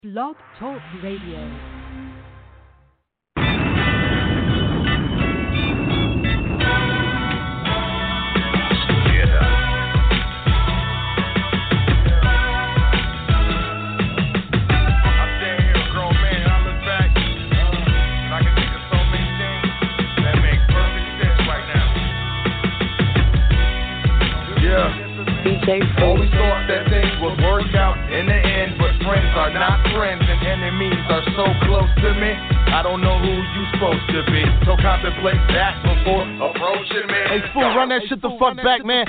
Blog Talk Radio. Always thought that things would work out in the end, but friends are not friends and enemies are so close to me. I don't know who you supposed to be, so contemplate that before approaching me. Hey fool, run that shit the fuck back, man.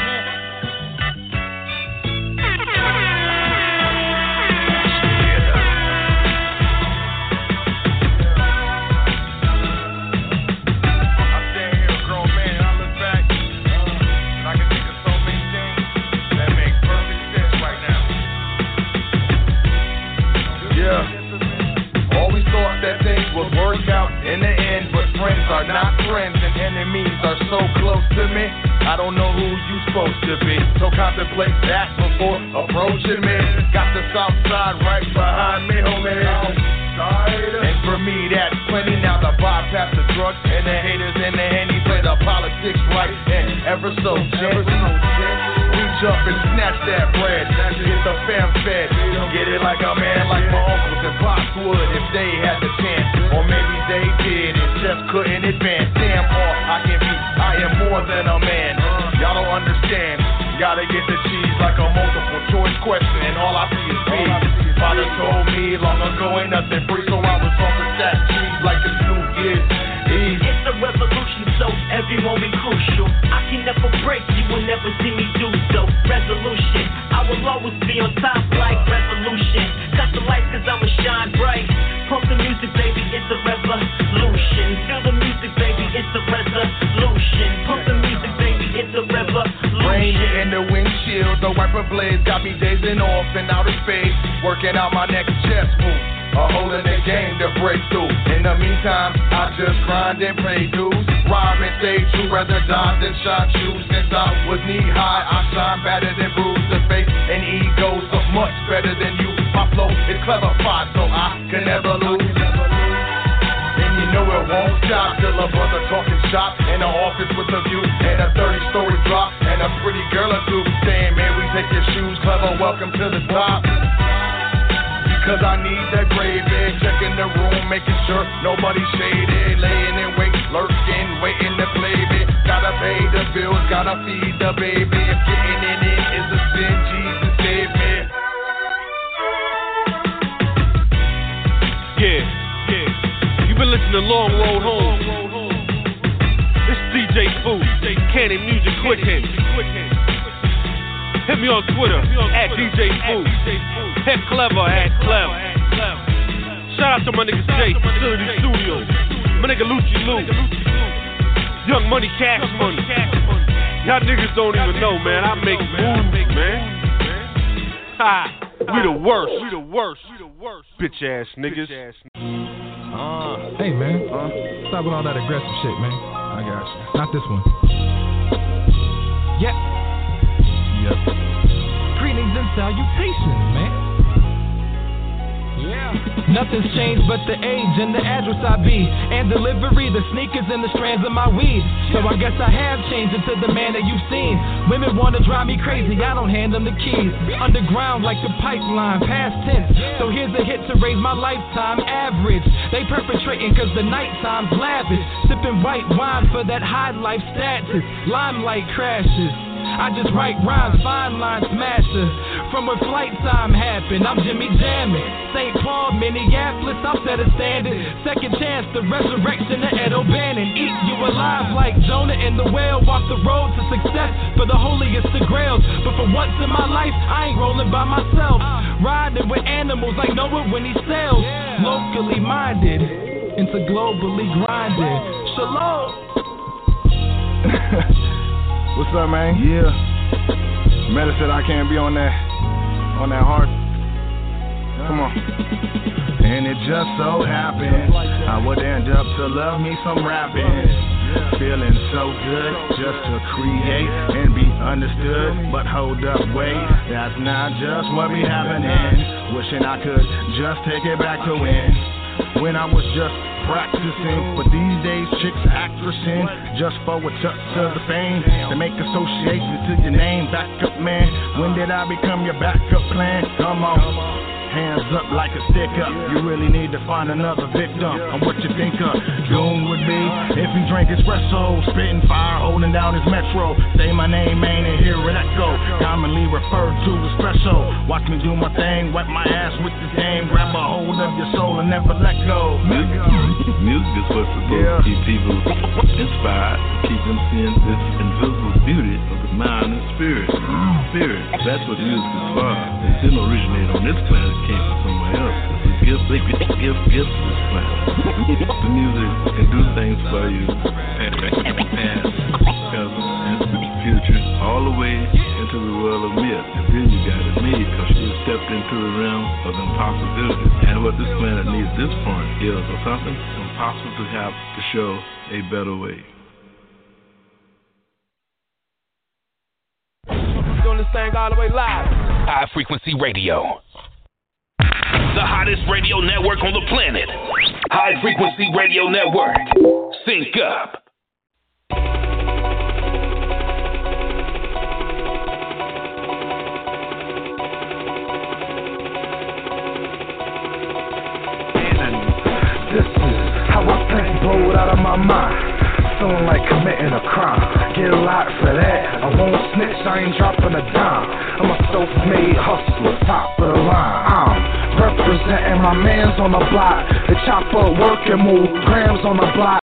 In the end, but friends are not friends and enemies are so close to me. I don't know who you supposed to be, so contemplate that before approaching me. Got the south side right behind me, homie. And for me, that's plenty. Now the bypass the drugs and the haters and the henny play the politics right and ever so gently. Reach up and snatch that bread, get the fam fed. Get it like a man, like my uncles and pops would if they had the chance. Or maybe they did and just couldn't advance. Damn, all I can be, I am more than a man. Y'all don't understand. Gotta get the cheese like a multiple choice question, and all I see is B. Father told me long ago ain't nothing free, so I was off with that cheese like it's New Year's Eve. It's a revolution, so every moment crucial. I can never break, you will never see me do so. Resolution, I will always be on top like revolution. Cut the lights cause I'ma shine bright. Pump the music, baby, it's a revolution. Feel the music, baby, it's a resolution. Pump the music, baby, it's a revolution. Rain in the windshield, the wiper blades got me dazing off in outer space. Working out my next chess move, a hole in the game to break through. In the meantime, I just grind and pay dues. Rhyme and stay true, rather die than shine shoes. Since I was knee high, I shine better than bruise the face. And ego so much better than you. My flow is clever-fied, so I can never lose. And you know it won't stop till a brother talking shop in the office with a view and a 30-story drop and a pretty girl or two saying, man, we take your shoes, clever, welcome to the top. Because I need that gravy, checking the room, making sure nobody's shaded, laying in wait, lurking, waiting to play me. Gotta pay the bills, gotta feed the baby. If getting in it is a sin, Jesus save me. Yeah. You've been listening to Long Road Home. It's DJ Food, Cannon Music Quick Hits. Hit me on Twitter, at DJ Food. Heck Clever, at Clever. Shout out to my nigga Jay, Facility Studios. My nigga Lucci Lou. Young Money, Cash Money. Y'all niggas don't even know, man. I make moves, man. Ha! We the worst. Bitch ass niggas. Hey man, stop with all that aggressive shit, man. I got you. Not this one. Yep. Greetings and salutations, man. Yeah. Nothing's changed but the age and the address I be, and delivery, the sneakers and the strands of my weed. So I guess I have changed into the man that you've seen. Women wanna drive me crazy, I don't hand them the keys. Underground like the pipeline, past tense. So here's a hit to raise my lifetime average. They perpetrating cause the nighttime's lavish. Sipping white wine for that high life status. Limelight crashes, I just write rhymes, fine line smasher. From where flight time happened, I'm Jimmy Jammin'. St. Paul, Minneapolis, I'll set a standard. Second chance, the resurrection of Ed O'Bannon. Eat you alive like Jonah and the whale. Walk the road to success for the holiest of grails. But for once in my life, I ain't rolling by myself. Riding with animals like Noah when he sails. Locally minded, into globally grinding. Shalom. What's up, man? Yeah. Meta said I can't be on that heart. Come on. And it just so happened I would end up to love me some rapping. Feeling so good just to create and be understood, but hold up, wait, that's not just what be happening. Wishing I could just take it back to when I was just practicing, but these days chicks actressing just for a touch of the fame, to make associations to your name. Back up, man, when did I become your backup plan? Come on. Hands up like a stick up. You really need to find another victim on what you think of doom would be if he drank espresso, spitting fire, holding down his metro. Say my name, man, and hear it echo. Commonly referred to as special. Watch me do my thing, wipe my ass with the game. Grab a hold of your soul and never let go. Music is what's supposed to keep people inspired, keep them seeing this invisible beauty of the mind and spirit. That's what music is for. It didn't originate on this planet. Came from somewhere else. It's a gift to this planet. The music can do things for you, past, present, and future, all the way into the world of myth. And then you got it made because you stepped into the realm of impossibilities. And what this planet needs at this point is something impossible to have to show a better way. Doing this thing all the way live. High Frequency Radio. The hottest radio network on the planet. High Frequency Radio Network. Sync up. This is how I think, blow it out of my mind. Feeling like committing a crime. Get a lot for that. I won't snitch, I ain't dropping a dime. I'm a self-made hustler, top of the line. I'm representing my mans on the block. The chopper work and move grams on the block.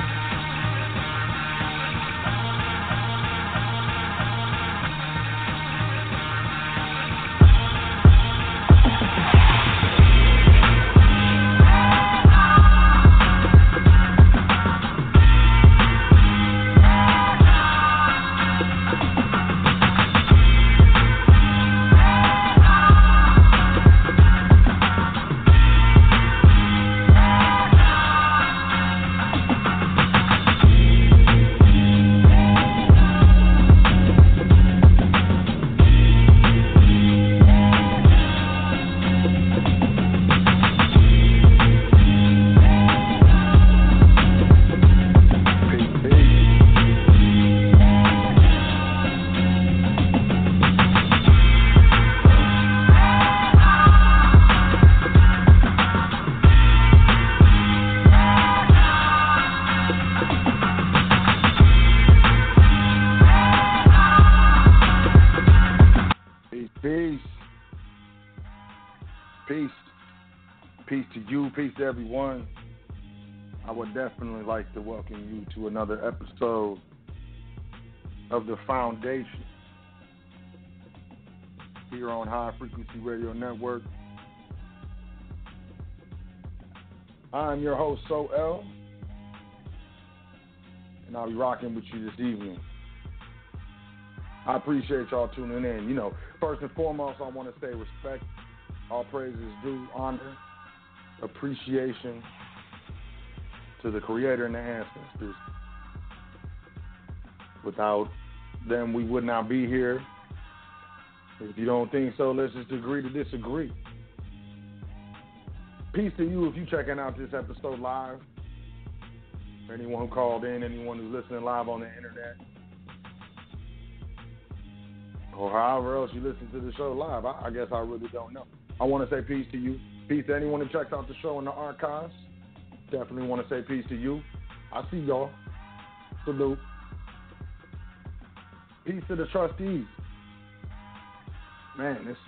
Peace to everyone. I would definitely like to welcome you to another episode of The Foundation here on High Frequency Radio Network. I'm your host, So L, and I'll be rocking with you this evening. I appreciate y'all tuning in. You know, first and foremost, I want to say respect, all praises due, honor, appreciation to the Creator and the ancestors. Without them, we would not be here. If you don't think so, let's just agree to disagree. Peace to you if you're checking out this episode live. Anyone who called in, anyone who's listening live on the internet, or however else you listen to the show live. I guess I really don't know. I want to say peace to you. Peace to anyone who checks out the show in the archives. Definitely want to say peace to you. I see y'all. Salute. Peace to the trustees. Man, it's,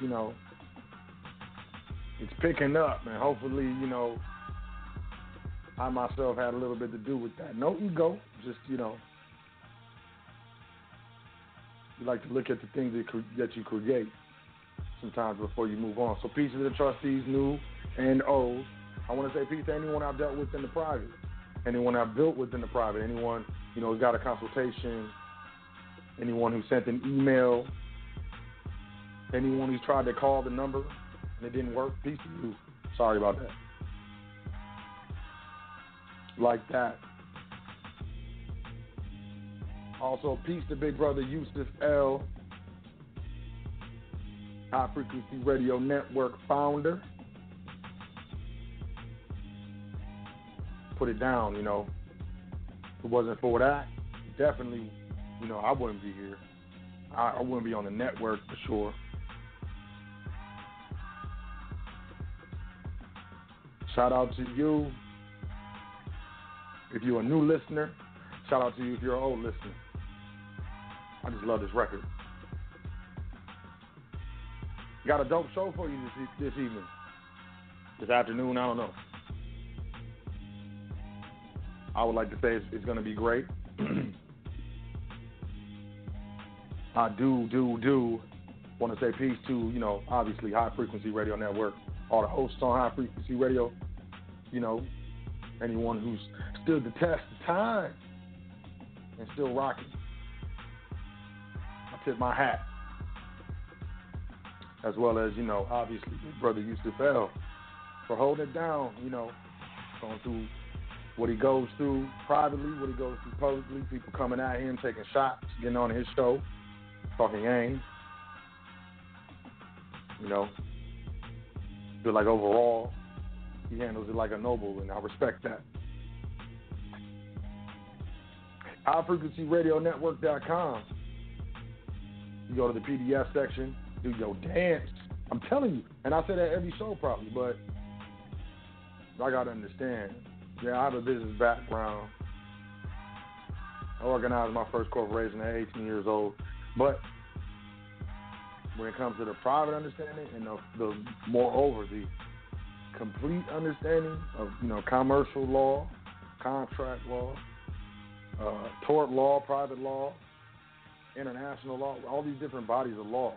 it's picking up, man. Hopefully, I myself had a little bit to do with that. No ego, just, you like to look at the things that you create sometimes before you move on. So peace to the trustees, new and old. I want to say peace to anyone I've dealt with in the private, anyone I've built with in the private, anyone, who got a consultation, anyone who sent an email, anyone who's tried to call the number and it didn't work. Peace to you. Sorry about that. Like that. Also, peace to big brother Yusuf L, High Frequency Radio Network founder. Put it down, If it wasn't for that, definitely, I wouldn't be here. I wouldn't be on the network for sure. Shout out to you if you're a new listener. Shout out to you if you're an old listener. I just love this record. Got a dope show for you this evening. This afternoon, I don't know. I would like to say it's going to be great. I do want to say peace to, obviously High Frequency Radio Network, all the hosts on High Frequency Radio, anyone who's stood the test of time and still rocking. I tip my hat. As well as, obviously, brother Yusuf L for holding it down, going through what he goes through privately, what he goes through publicly, people coming at him, taking shots, getting on his show, talking yang. Feel like overall, he handles it like a noble, and I respect that. HighFrequencyRadioNetwork.com. You go to the PDF section, do your dance. I'm telling you, and I say that every show probably, but I got to understand. Yeah, I have a business background. I organized my first corporation at 18 years old. But when it comes to the private understanding and the moreover, the complete understanding of, commercial law, contract law, tort law, private law, international law, all these different bodies of law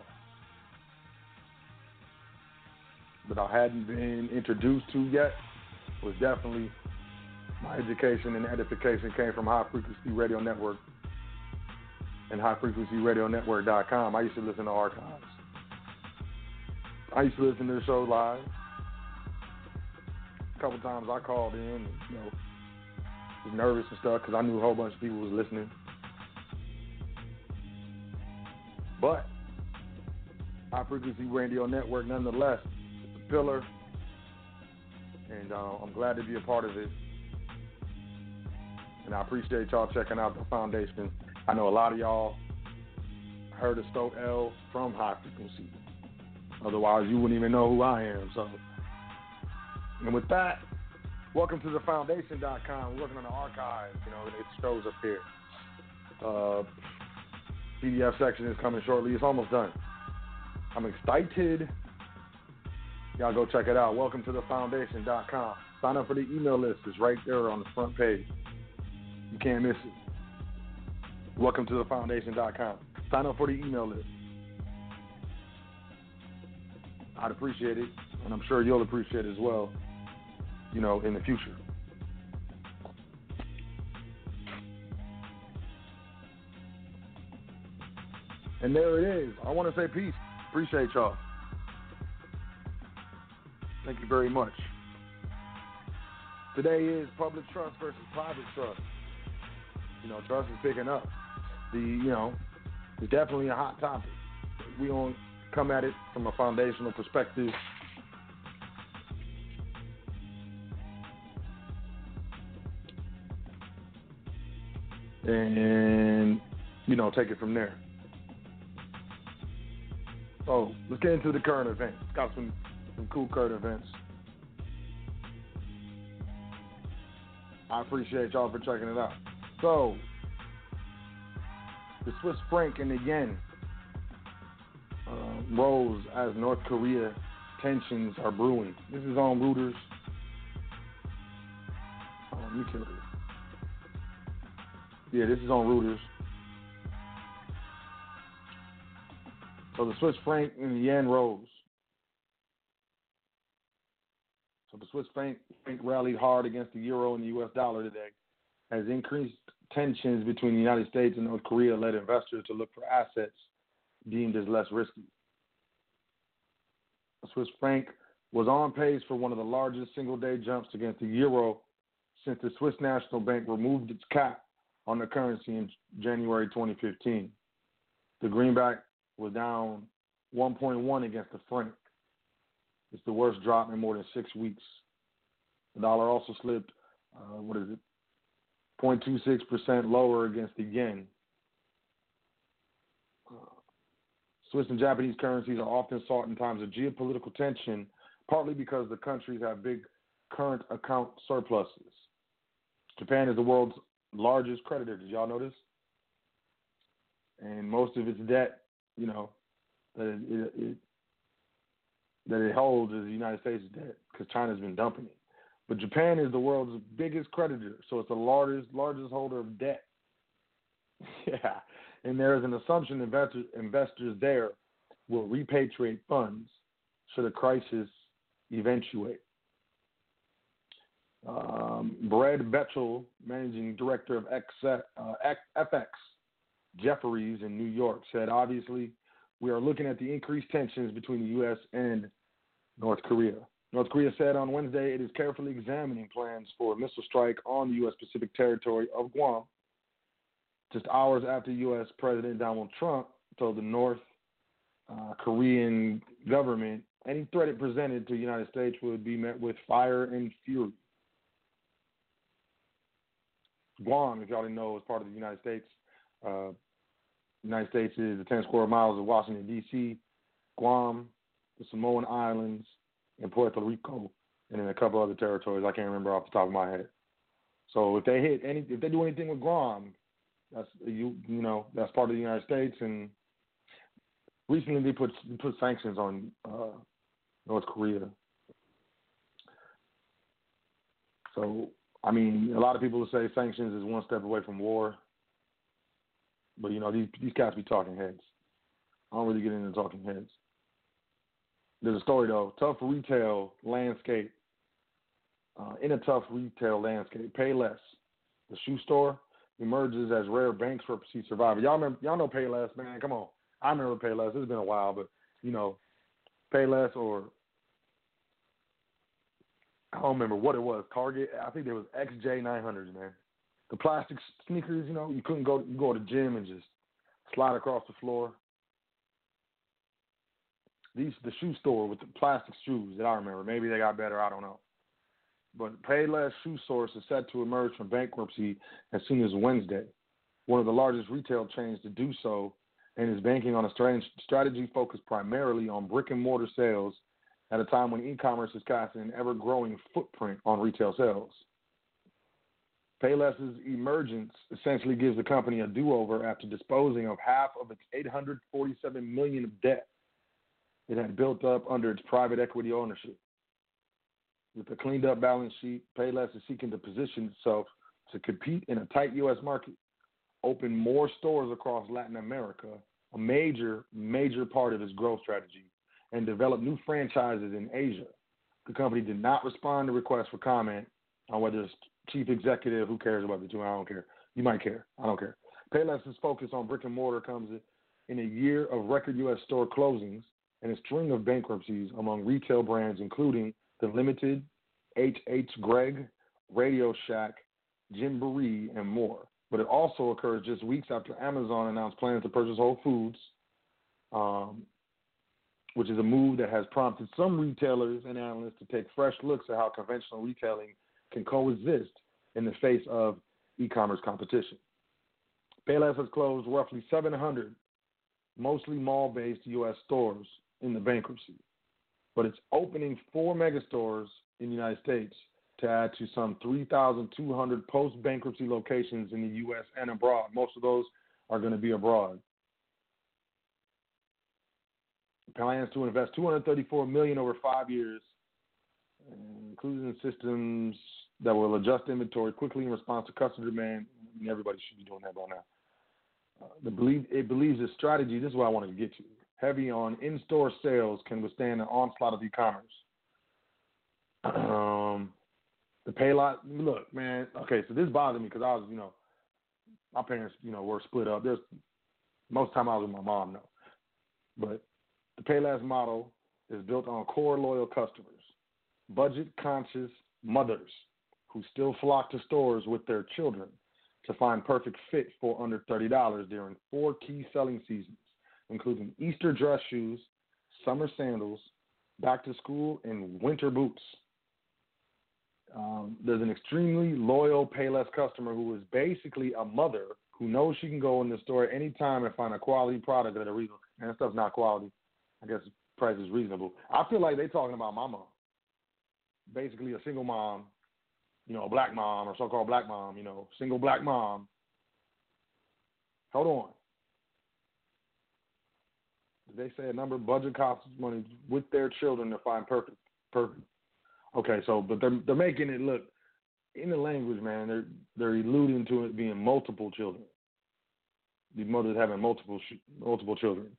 that I hadn't been introduced to yet was definitely my education and edification came from High Frequency Radio Network and HighFrequencyRadioNetwork.com. I used to listen to archives. I used to listen to the show live. A couple times I called in and, was nervous and stuff because I knew a whole bunch of people was listening. But High Frequency Radio Network, nonetheless, it's a pillar, and I'm glad to be a part of it. And I appreciate y'all checking out the foundation. I know a lot of y'all heard of Stoke L from High Frequency. Otherwise, you wouldn't even know who I am. So, and with that, welcome to thefoundation.com. We're working on the archive. It shows up here. PDF section is coming shortly. It's almost done. I'm excited. Y'all go check it out. Welcome to thefoundation.com. Sign up for the email list. It's right there on the front page. You can't miss it. Welcome to thefoundation.com. Sign up for the email list. I'd appreciate it, and I'm sure you'll appreciate it as well, in the future. And there it is. I want to say peace. Appreciate y'all. Thank you very much. Today is public trust versus private trust. Trust is picking up. It's definitely a hot topic. We don't come at it from a foundational perspective. And, take it from there. So let's get into the current events. Got some cool current events. I appreciate y'all for checking it out. So, the Swiss franc and the yen rose as North Korea tensions are brewing. This is on Reuters. You killed it. Yeah, this is on Reuters. So the Swiss franc and the yen rose. So the Swiss franc rallied hard against the euro and the U.S. dollar today, as increased tensions between the United States and North Korea led investors to look for assets deemed as less risky. The Swiss franc was on pace for one of the largest single-day jumps against the euro since the Swiss National Bank removed its cap on the currency in January 2015. The greenback was down 1.1 against the franc. It's the worst drop in more than 6 weeks. The dollar also slipped, 0.26% lower against the yen. Swiss and Japanese currencies are often sought in times of geopolitical tension, partly because the countries have big current account surpluses. Japan is the world's largest creditor. Did y'all know this? And most of its debt, that it holds is the United States' debt because China's been dumping it. But Japan is the world's biggest creditor, so it's the largest holder of debt. Yeah, and there is an assumption investors there will repatriate funds should a crisis eventuate. Brad Betchel, managing director of FX Jefferies in New York, said, obviously, we are looking at the increased tensions between the U.S. and North Korea. North Korea said on Wednesday it is carefully examining plans for a missile strike on the U.S. Pacific territory of Guam, just hours after U.S. President Donald Trump told the North Korean government any threat it presented to the United States would be met with fire and fury. Guam, if y'all didn't know, is part of the United States. The United States is the 10 square miles of Washington, D.C., Guam, the Samoan Islands, and Puerto Rico, and then a couple other territories I can't remember off the top of my head. So if they do anything with Guam, that's that's part of the United States. And recently they put sanctions on North Korea. So I mean, a lot of people will say sanctions is one step away from war. But, these cats be talking heads. I don't really get into talking heads. There's a story, though. Tough retail landscape. In a tough retail landscape, Payless, the shoe store, emerges as rare bankruptcy survivor. Y'all know Payless, man. Come on. I remember Payless. It's been a while, but, Payless or I don't remember what it was. Target. I think there was XJ900s, man. The plastic sneakers, you couldn't go to the gym and just slide across the floor. The shoe store with the plastic shoes that I remember. Maybe they got better, I don't know. But Payless Shoe Source is set to emerge from bankruptcy as soon as Wednesday, one of the largest retail chains to do so, and is banking on a strategy focused primarily on brick-and-mortar sales at a time when e-commerce is casting an ever-growing footprint on retail sales. Payless's emergence essentially gives the company a do-over after disposing of half of its $847 million of debt it had built up under its private equity ownership. With a cleaned-up balance sheet, Payless is seeking to position itself to compete in a tight U.S. market, open more stores across Latin America, a major part of its growth strategy, and develop new franchises in Asia. The company did not respond to requests for comment on whether it's chief executive, who cares about the two? I don't care. You might care. I don't care. Payless's focus on brick and mortar comes in a year of record U.S. store closings and a string of bankruptcies among retail brands, including The Limited, H.H. Gregg, Radio Shack, Gymboree, and more. But it also occurs just weeks after Amazon announced plans to purchase Whole Foods, which is a move that has prompted some retailers and analysts to take fresh looks at how conventional retailing can coexist in the face of e-commerce competition. Payless has closed roughly 700, mostly mall-based U.S. stores in the bankruptcy, but it's opening 4 mega stores in the United States to add to some 3,200 post-bankruptcy locations in the U.S. and abroad. Most of those are going to be abroad. Plans to invest $234 million over 5 years, including systems that will adjust inventory quickly in response to customer demand. I mean, everybody should be doing that by now. It believes this strategy, this is what I wanted to get to, heavy on in-store sales can withstand an onslaught of e-commerce. The Payless, look, man, okay, so this bothered me because I was, my parents, were split up. Most of the time I was with my mom, though. But the Payless model is built on core loyal customers, budget-conscious mothers who still flock to stores with their children, to find perfect fit for under $30 during 4 key selling seasons, including Easter dress shoes, summer sandals, back to school, and winter boots. There's an extremely loyal Payless customer who is basically a mother who knows she can go in the store anytime and find a quality product at a reasonable. And that stuff's not quality. I guess the price is reasonable. I feel like they're talking about my mom. Basically a single mom, a black mom or so-called black mom, single black mom. Hold on. They say a number of budget costs money with their children to find perfect. Okay, so but they're making it look in the language, man. They're alluding to it being multiple children. These mothers having multiple children.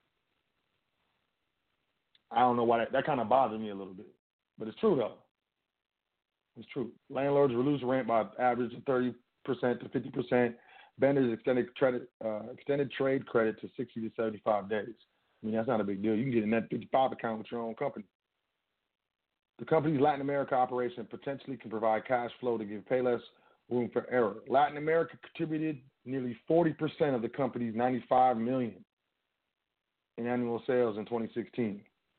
I don't know why that kind of bothers me a little bit, but it's true though. It's true. Landlords reduce rent by average of 30% to 50%. Vendors extended trade credit to 60 to 75 days. I mean, that's not a big deal. You can get a net 55 account with your own company. The company's Latin America operation potentially can provide cash flow to give Payless room for error. Latin America contributed nearly 40% of the company's $95 million in annual sales in 2016,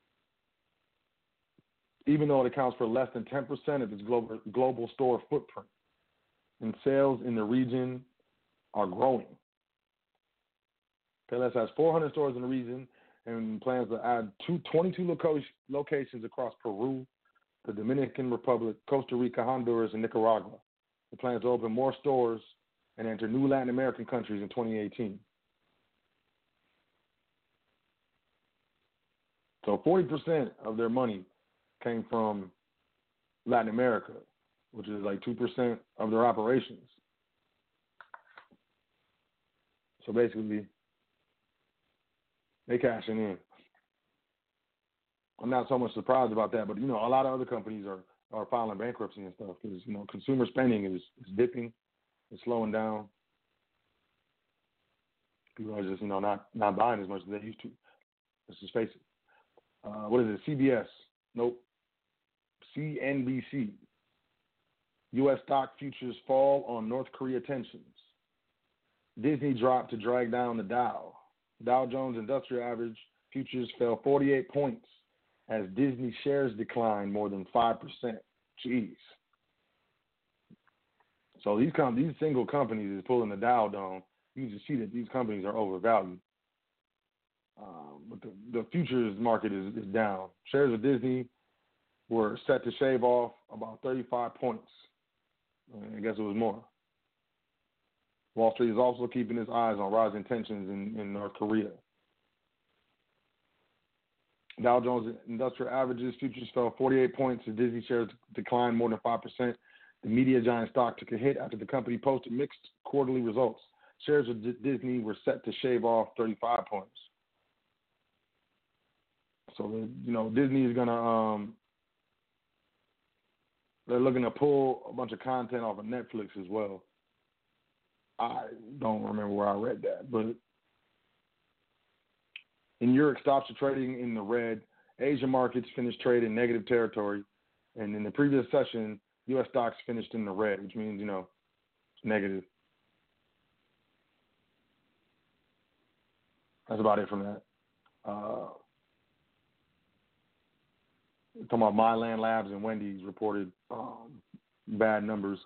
even though it accounts for less than 10% of its global store footprint. And sales in the region are growing. Payless has 400 stores in the region and plans to add 22 locations across Peru, the Dominican Republic, Costa Rica, Honduras, and Nicaragua. It plans to open more stores and enter new Latin American countries in 2018. So 40% of their money came from Latin America, which is like 2% of their operations. So basically, they cashing in. I'm not so much surprised about that, but, a lot of other companies are filing bankruptcy and stuff because, consumer spending is dipping, it's slowing down. People are just, not buying as much as they used to. Let's just face it. What is it? CBS? Nope. CNBC. U.S. stock futures fall on North Korea tensions. Disney dropped to drag down the Dow. Dow Jones Industrial Average futures fell 48 points as Disney shares declined more than 5%. Jeez. So these single companies is pulling the Dow down. You can see that these companies are overvalued. But the futures market is down. Shares of Disney were set to shave off about 35 points. I guess it was more. Wall Street is also keeping its eyes on rising tensions in North Korea. Dow Jones Industrial Averages futures fell 48 points as Disney shares declined more than 5%. The media giant stock took a hit after the company posted mixed quarterly results. Shares of Disney were set to shave off 35 points. So, Disney is going to, they're looking to pull a bunch of content off of Netflix as well. I don't remember where I read that, but in Europe, stocks are trading in the red. Asian markets finished trade in negative territory. And in the previous session, U.S. stocks finished in the red, which means, negative. That's about it from that. Talking about Mylan Labs and Wendy's reported bad numbers.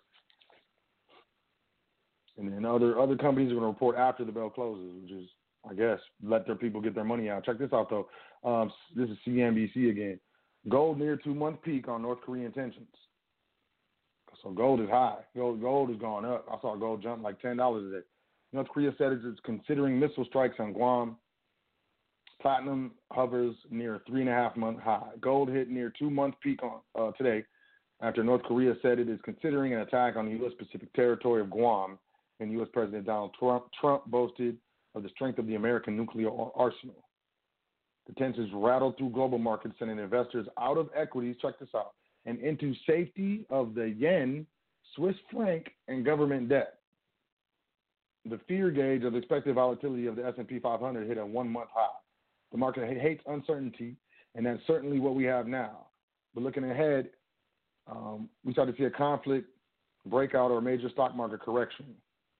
And then other companies are going to report after the bell closes, which is, I guess, let their people get their money out. Check this out, though. This is CNBC again. Gold near 2-month peak on North Korean tensions. So gold is high. Gold has gone up. I saw gold jump like $10 a day. North Korea said it's considering missile strikes on Guam. Platinum hovers near a 3.5-month high. Gold hit near 2-month peak on today after North Korea said it is considering an attack on the U.S. Pacific territory of Guam, and U.S. President Donald Trump boasted of the strength of the American nuclear arsenal. The tensions rattled through global markets, sending investors out of equities, check this out, and into safety of the yen, Swiss franc, and government debt. The fear gauge of the expected volatility of the S&P 500 hit a 1-month high. The market hates uncertainty, and that's certainly what we have now. But looking ahead, we start to see a conflict breakout or a major stock market correction.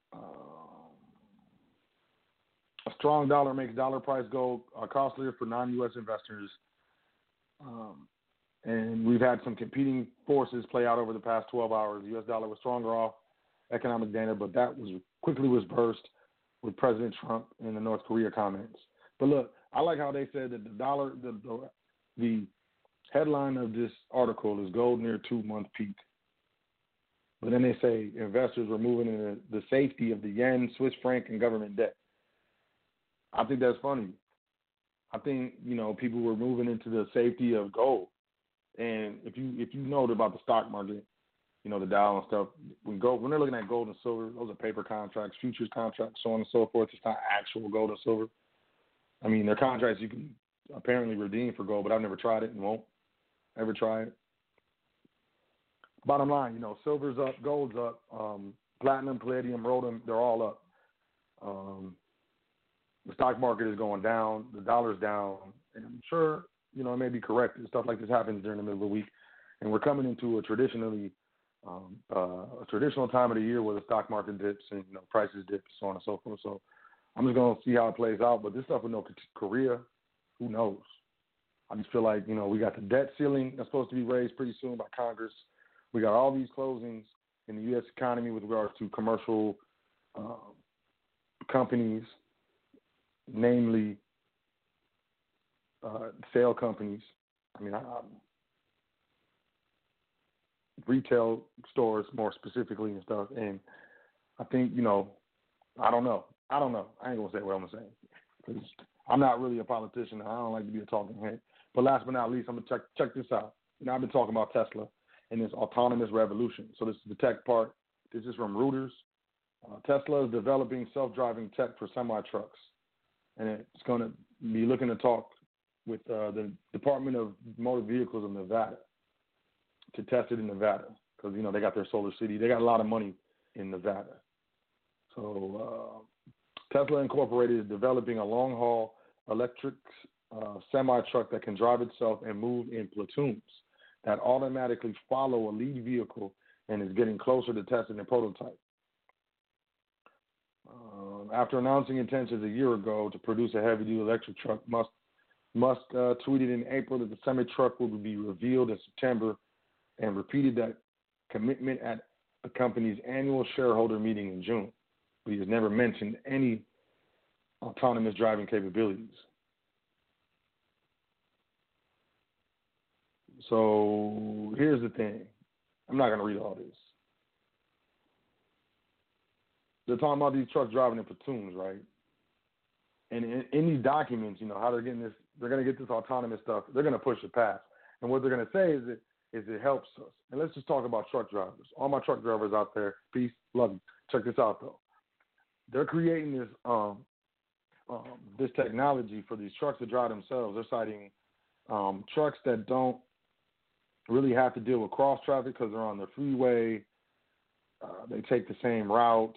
A strong dollar makes dollar price gold costlier for non-U.S. investors. And we've had some competing forces play out over the past 12 hours. The U.S. dollar was stronger off economic data, but that was quickly reversed with President Trump and the North Korea comments. But look, I like how they said that the dollar, the headline of this article is gold near 2-month peak. But then they say investors were moving into the safety of the yen, Swiss franc, and government debt. I think that's funny. I think, people were moving into the safety of gold. And if you know about the stock market, the Dow and stuff, when they're looking at gold and silver, those are paper contracts, futures contracts, so on and so forth. It's not actual gold and silver. I mean, they're contracts you can apparently redeem for gold, but I've never tried it and won't ever try it. Bottom line, silver's up, gold's up, platinum, palladium, rhodium, they're all up. The stock market is going down, the dollar's down, and I'm sure, it may be correct. Stuff like this happens during the middle of the week, and we're coming into a traditional time of the year where the stock market dips and prices dip, so on and so forth. So I'm just going to see how it plays out. But this stuff with North Korea, who knows? I just feel like, we got the debt ceiling that's supposed to be raised pretty soon by Congress. We got all these closings in the U.S. economy with regards to commercial companies, namely sale companies. Retail stores more specifically and stuff. And I think, I don't know. I ain't going to say what I'm going to say because I'm not really a politician. I don't like to be a talking head. But last but not least, I'm going to check this out. I've been talking about Tesla and this autonomous revolution. So this is the tech part. This is from Reuters. Tesla is developing self-driving tech for semi-trucks. And it's going to be looking to talk with the Department of Motor Vehicles of Nevada to test it in Nevada because, they got their solar city. They got a lot of money in Nevada. So Tesla Incorporated is developing a long-haul electric semi-truck that can drive itself and move in platoons that automatically follow a lead vehicle and is getting closer to testing a prototype. After announcing intentions a year ago to produce a heavy-duty electric truck, Musk tweeted in April that the semi-truck will be revealed in September and repeated that commitment at the company's annual shareholder meeting in June. But he has never mentioned any autonomous driving capabilities. So here's the thing. I'm not going to read all this. They're talking about these trucks driving in platoons, right? And in these documents, how they're getting this, they're going to get this autonomous stuff. They're going to push it past. And what they're going to say is it helps us. And let's just talk about truck drivers. All my truck drivers out there, peace, love you. Check this out, though. They're creating this this technology for these trucks to drive themselves. They're citing trucks that don't really have to deal with cross traffic because they're on the freeway. They take the same route.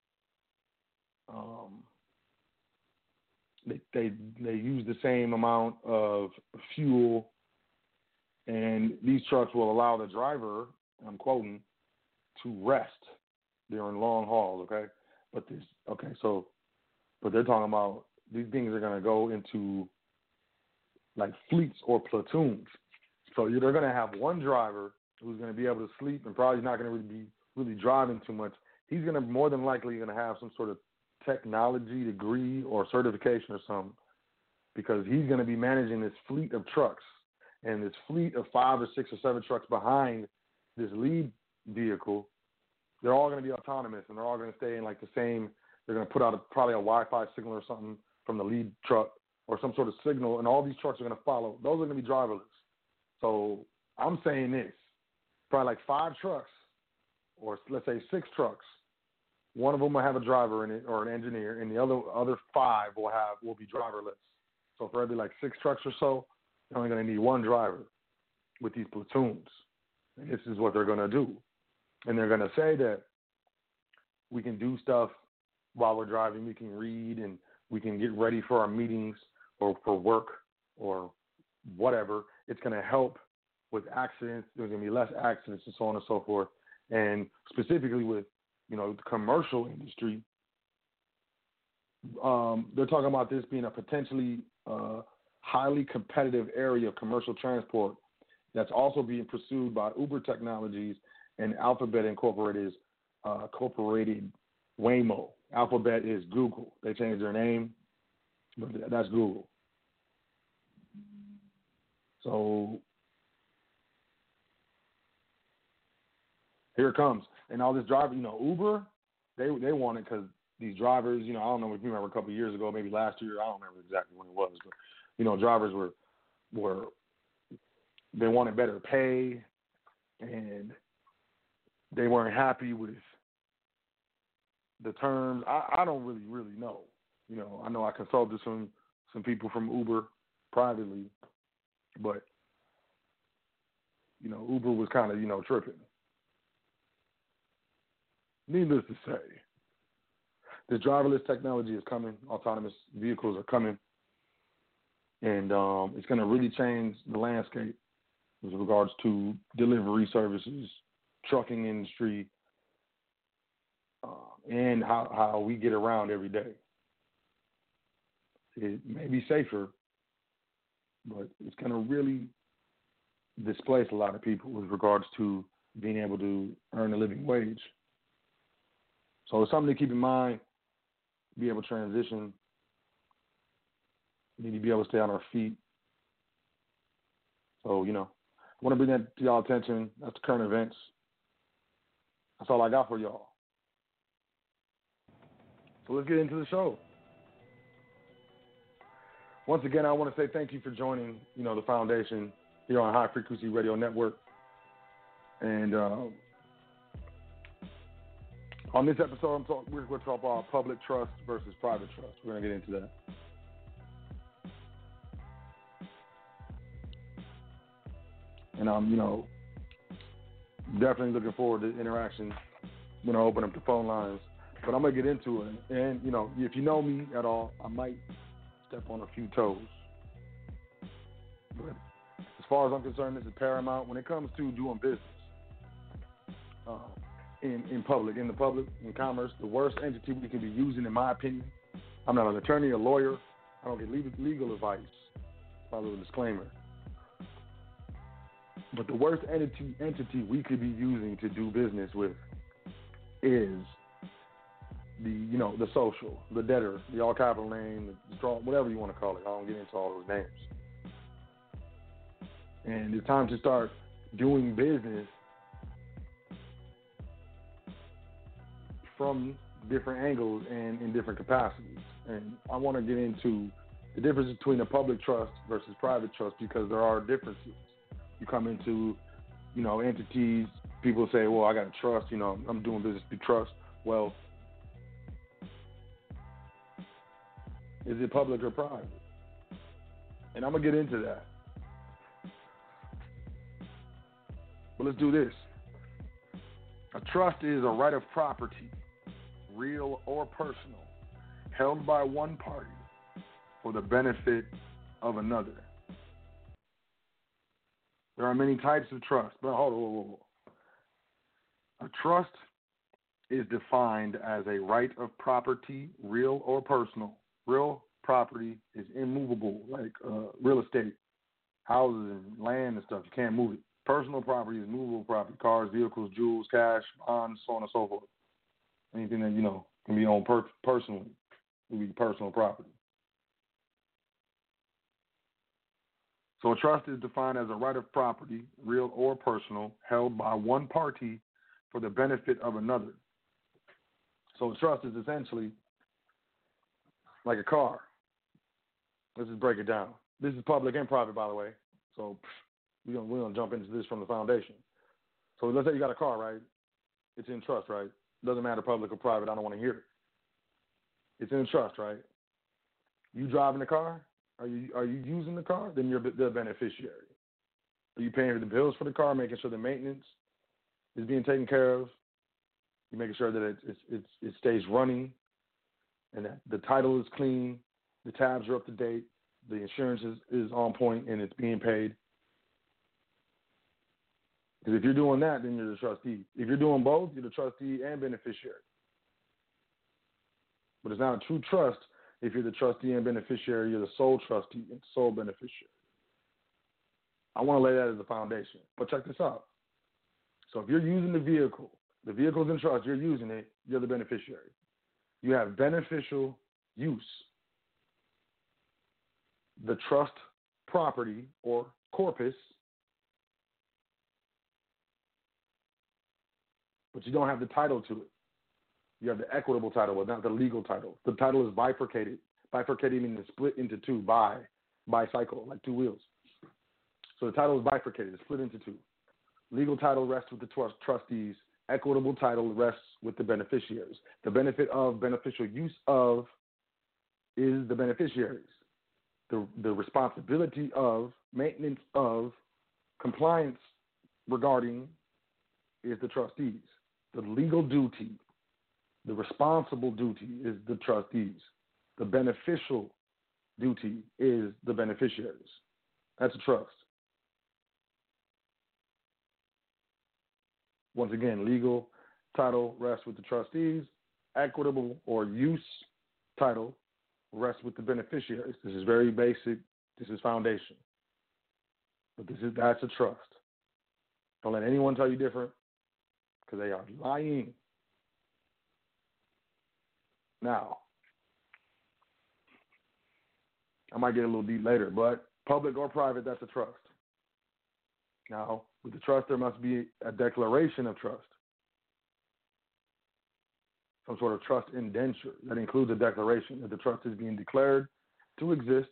They use the same amount of fuel, and these trucks will allow the driver, I'm quoting, to rest during long hauls. But they're talking about these things are going to go into like fleets or platoons. So they're going to have one driver who's going to be able to sleep and probably not going to be really driving too much. He's going to more than likely going to have some sort of technology degree or certification or something because he's going to be managing this fleet of trucks and this fleet of 5 or 6 or 7 trucks behind this lead vehicle. They're all going to be autonomous and they're all going to stay in like the same. They're going to put out probably a Wi-Fi signal or something from the lead truck or some sort of signal, and all these trucks are going to follow. Those are going to be driverless. So I'm saying this, probably like 5 trucks or let's say 6 trucks. One of them will have a driver in it or an engineer, and the other 5 will be driverless. So for every like 6 trucks or so, you're only going to need one driver with these platoons. And this is what they're going to do. And they're going to say that we can do stuff while we're driving. We can read and we can get ready for our meetings or for work or whatever. It's going to help with accidents. There's going to be less accidents and so on and so forth. And specifically with the commercial industry, they're talking about this being a potentially highly competitive area of commercial transport that's also being pursued by Uber Technologies and Alphabet Incorporated Waymo. Alphabet is Google. They changed their name, but that's Google. So here it comes. And all this driver, Uber, they want it because these drivers, I don't know if you remember a couple of years ago, maybe last year, I don't remember exactly when it was, but, drivers were they wanted better pay, and they weren't happy with the terms. I don't really know. I know I consulted some people from Uber privately, but, Uber was kind of, tripping. Needless to say, this driverless technology is coming. Autonomous vehicles are coming. And it's going to really change the landscape with regards to delivery services, trucking industry, and how we get around every day. It may be safer, but it's going to really displace a lot of people with regards to being able to earn a living wage. So it's something to keep in mind, be able to transition. We need to be able to stay on our feet. So, I want to bring that to y'all attention. That's the current events. That's all I got for y'all. So let's get into the show. Once again, I want to say thank you for joining, the foundation here on High Frequency Radio Network. And on this episode, we're going to talk about public trust versus private trust. We're going to get into that. And I'm, definitely looking forward to interaction when I open up the phone lines. But I'm going to get into it. And, if you know me at all, I might step on a few toes. But as far as I'm concerned, this is paramount when it comes to doing business. In commerce, the worst entity we can be using, in my opinion. I'm not an attorney or lawyer. I don't get legal advice. Probably a disclaimer. But the worst entity we could be using to do business with is the social, the debtor, the all capital name, the strong, whatever you want to call it. I don't get into all those names. And it's time to start doing business from different angles and in different capacities. And I want to get into the difference between a public trust versus private trust because there are differences. You come into, entities, people say, well, I got to trust, I'm doing business to trust. Well, is it public or private? And I'm going to get into that. But let's do this. A trust is a right of property, real or personal, held by one party for the benefit of another. There are many types of trust, but hold on. A trust is defined as a right of property, real or personal. Real property is immovable, like real estate, houses and land and stuff. You can't move it. Personal property is movable property, cars, vehicles, jewels, cash, bonds, so on and so forth. Anything that, can be owned personally will be personal property. So a trust is defined as a right of property, real or personal, held by one party for the benefit of another. So a trust is essentially like a car. Let's just break it down. This is public and private, by the way. So we're gonna jump into this from the foundation. So let's say you got a car, right? It's in trust, right? Doesn't matter public or private. I don't want to hear it. It's in trust, right? You driving the car? Are you using the car? Then you're the beneficiary. Are you paying the bills for the car, making sure the maintenance is being taken care of? You're making sure that it stays running, and that the title is clean, the tabs are up to date, the insurance is on point, and it's being paid. Because if you're doing that, then you're the trustee. If you're doing both, you're the trustee and beneficiary. But it's not a true trust if you're the trustee and beneficiary. You're the sole trustee and sole beneficiary. I want to lay that as a foundation. But check this out. So if you're using the vehicle's in trust, you're using it, you're the beneficiary. You have beneficial use. The trust property or corpus, but you don't have the title to it. You have the equitable title, but not the legal title. The title is bifurcated. Bifurcated means split into two, bicycle, like two wheels. So the title is bifurcated, it's split into two. Legal title rests with the trustees. Equitable title rests with the beneficiaries. The benefit of beneficial use of is the beneficiaries. The responsibility of, maintenance of, compliance regarding is the trustees. The legal duty, the responsible duty is the trustees. The beneficial duty is the beneficiaries. That's a trust. Once again, legal title rests with the trustees. Equitable or use title rests with the beneficiaries. This is very basic. This is foundation. But that's a trust. Don't let anyone tell you different, because they are lying. Now, I might get a little deep later, but public or private, that's a trust. Now, with the trust, there must be a declaration of trust. Some sort of trust indenture that includes a declaration that the trust is being declared to exist,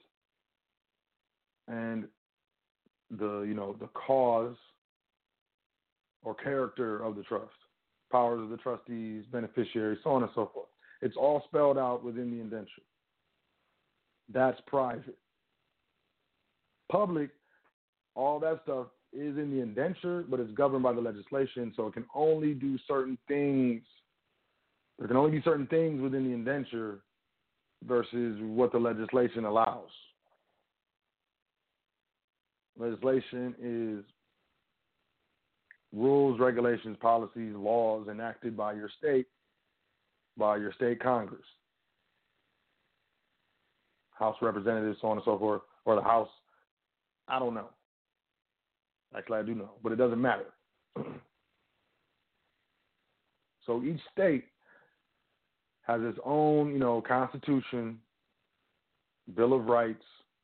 and the cause or character of the trust, powers of the trustees, beneficiaries, so on and so forth. It's all spelled out within the indenture. That's private. Public, all that stuff is in the indenture, but it's governed by the legislation, so it can only do certain things. There can only be certain things within the indenture versus what the legislation allows. Legislation is rules, regulations, policies, laws enacted by your state Congress, House Representatives, so on and so forth, or the House. I don't know. Actually, I do know, but it doesn't matter. So each state has its own, constitution, Bill of Rights,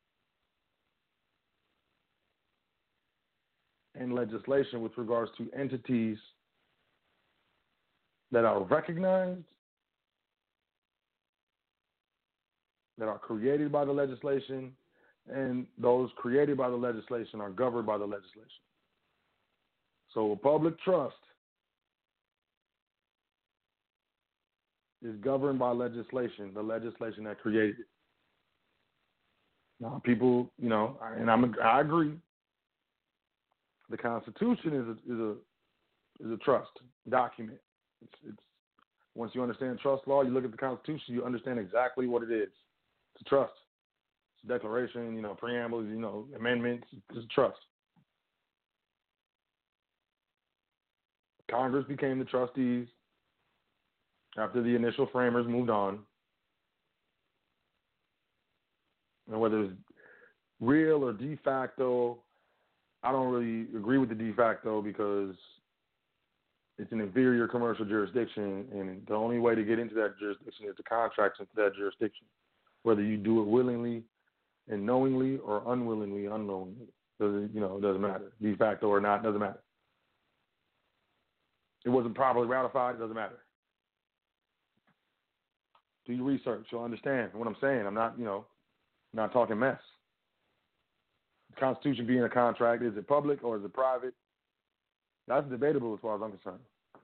and legislation with regards to entities that are recognized, that are created by the legislation, and those created by the legislation are governed by the legislation. So a public trust is governed by legislation, the legislation that created it. Now, people, and I agree. The Constitution is a trust document. It's once you understand trust law, you look at the Constitution, you understand exactly what it is. It's a trust. It's a declaration, preambles, amendments. It's a trust. Congress became the trustees after the initial framers moved on. And whether it's real or de facto, I don't really agree with the de facto because it's an inferior commercial jurisdiction, and the only way to get into that jurisdiction is to contract into that jurisdiction, whether you do it willingly and knowingly or unwillingly, unknowingly. It doesn't matter. De facto or not, doesn't matter. It wasn't properly ratified, it doesn't matter. Do your research, you'll understand what I'm saying. I'm not, not talking mess. The Constitution being a contract, is it public or is it private? That's debatable as far as I'm concerned.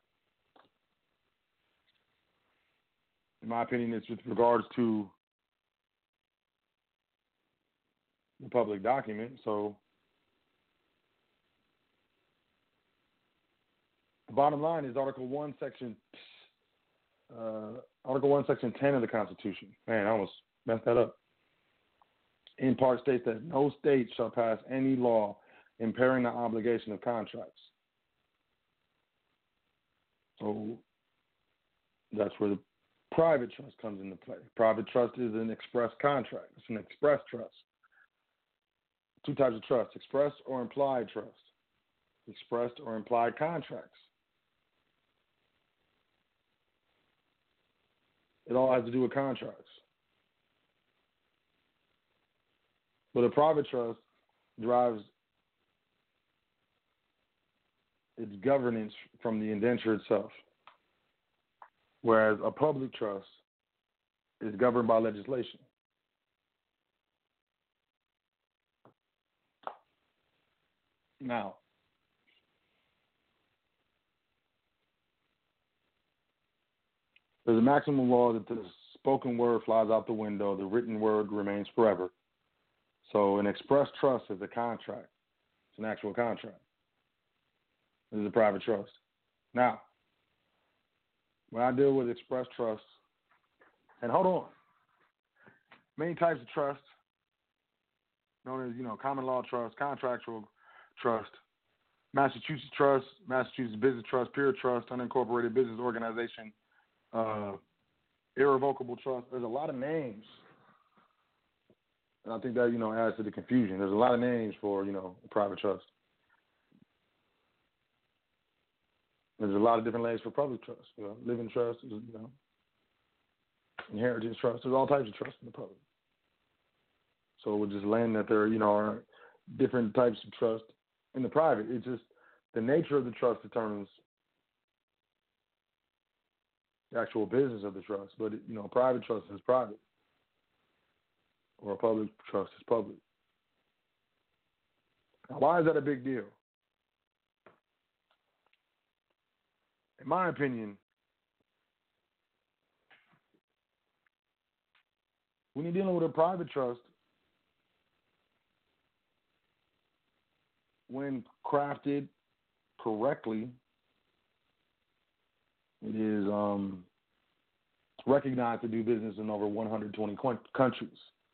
In my opinion, it's with regards to the public document. So the bottom line is Article 1, Section 10 of the Constitution. Man, I almost messed that up. In part states that no state shall pass any law impairing the obligation of contracts. So that's where the private trust comes into play. Private trust is an express contract. It's an express trust. Two types of trust, express or implied trust. Expressed or implied contracts. It all has to do with contracts. But a private trust derives its governance from the indenture itself, whereas a public trust is governed by legislation. Now, there's a maximum law that the spoken word flies out the window, the written word remains forever. So an express trust is a contract. It's an actual contract. This is a private trust. Now, when I deal with express trusts, and hold on, many types of trust, known as, common law trust, contractual trust, Massachusetts trust, Massachusetts business trust, peer trust, unincorporated business organization, irrevocable trust. There's a lot of names. And I think that, adds to the confusion. There's a lot of names for, private trust. There's a lot of different names for public trust. Living trust, inheritance trust. There's all types of trust in the public. So we're just laying that there, are different types of trust in the private. It's just the nature of the trust determines the actual business of the trust. But, private trust is private. Or a public trust is public. Now, why is that a big deal? In my opinion, when you're dealing with a private trust, when crafted correctly, it is recognized to do business in over 120 countries.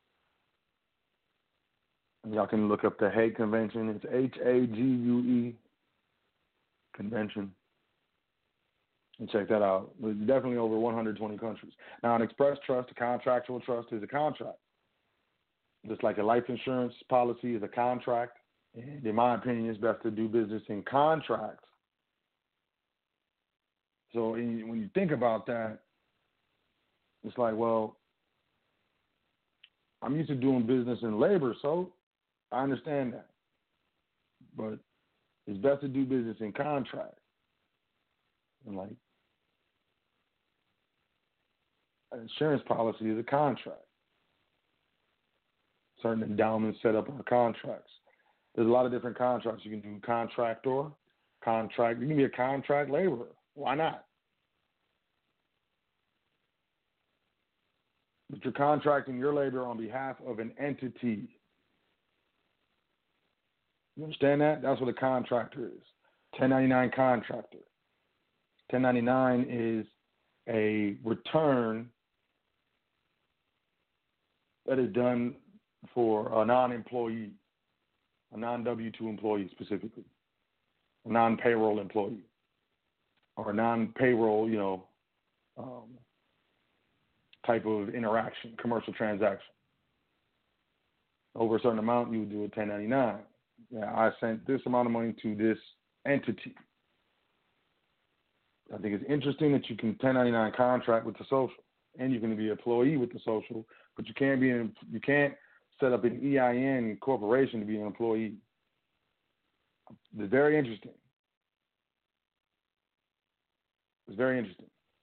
And y'all can look up the Hague Convention. It's HAGUE Convention. And check that out. It's definitely over 120 countries. Now, an express trust, a contractual trust, is a contract. Just like a life insurance policy is a contract. And in my opinion, it's best to do business in contracts. So when you think about that, it's like, well, I'm used to doing business in labor, so I understand that. But it's best to do business in contract. And like, an insurance policy is a contract. Certain endowments set up on contracts. There's a lot of different contracts. You can do contractor, contract. You can be a contract laborer. Why not? But you're contracting your labor on behalf of an entity. You understand that? That's what a contractor is. 1099 contractor. 1099 is a return that is done for a non-employee, a non-W-2 employee specifically, a non-payroll employee, or a non-payroll, type of interaction, commercial transaction. Over a certain amount, you would do a 1099. Yeah, I sent this amount of money to this entity. I think it's interesting that you can 1099 contract with the social, and you can be an employee with the social, but you can't set up an EIN corporation to be an employee. It's very interesting. It's very interesting.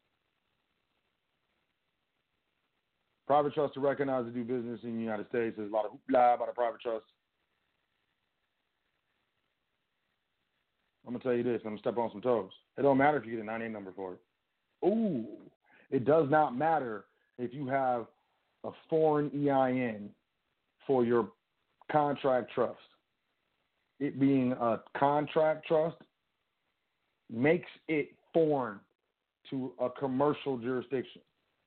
Private trust are recognized to do business in the United States. There's a lot of hoopla about a private trust. I'm going to tell you this. I'm going to step on some toes. It don't matter if you get a 98 number for it. Ooh, it does not matter if you have a foreign EIN for your contract trust. It being a contract trust makes it foreign to a commercial jurisdiction.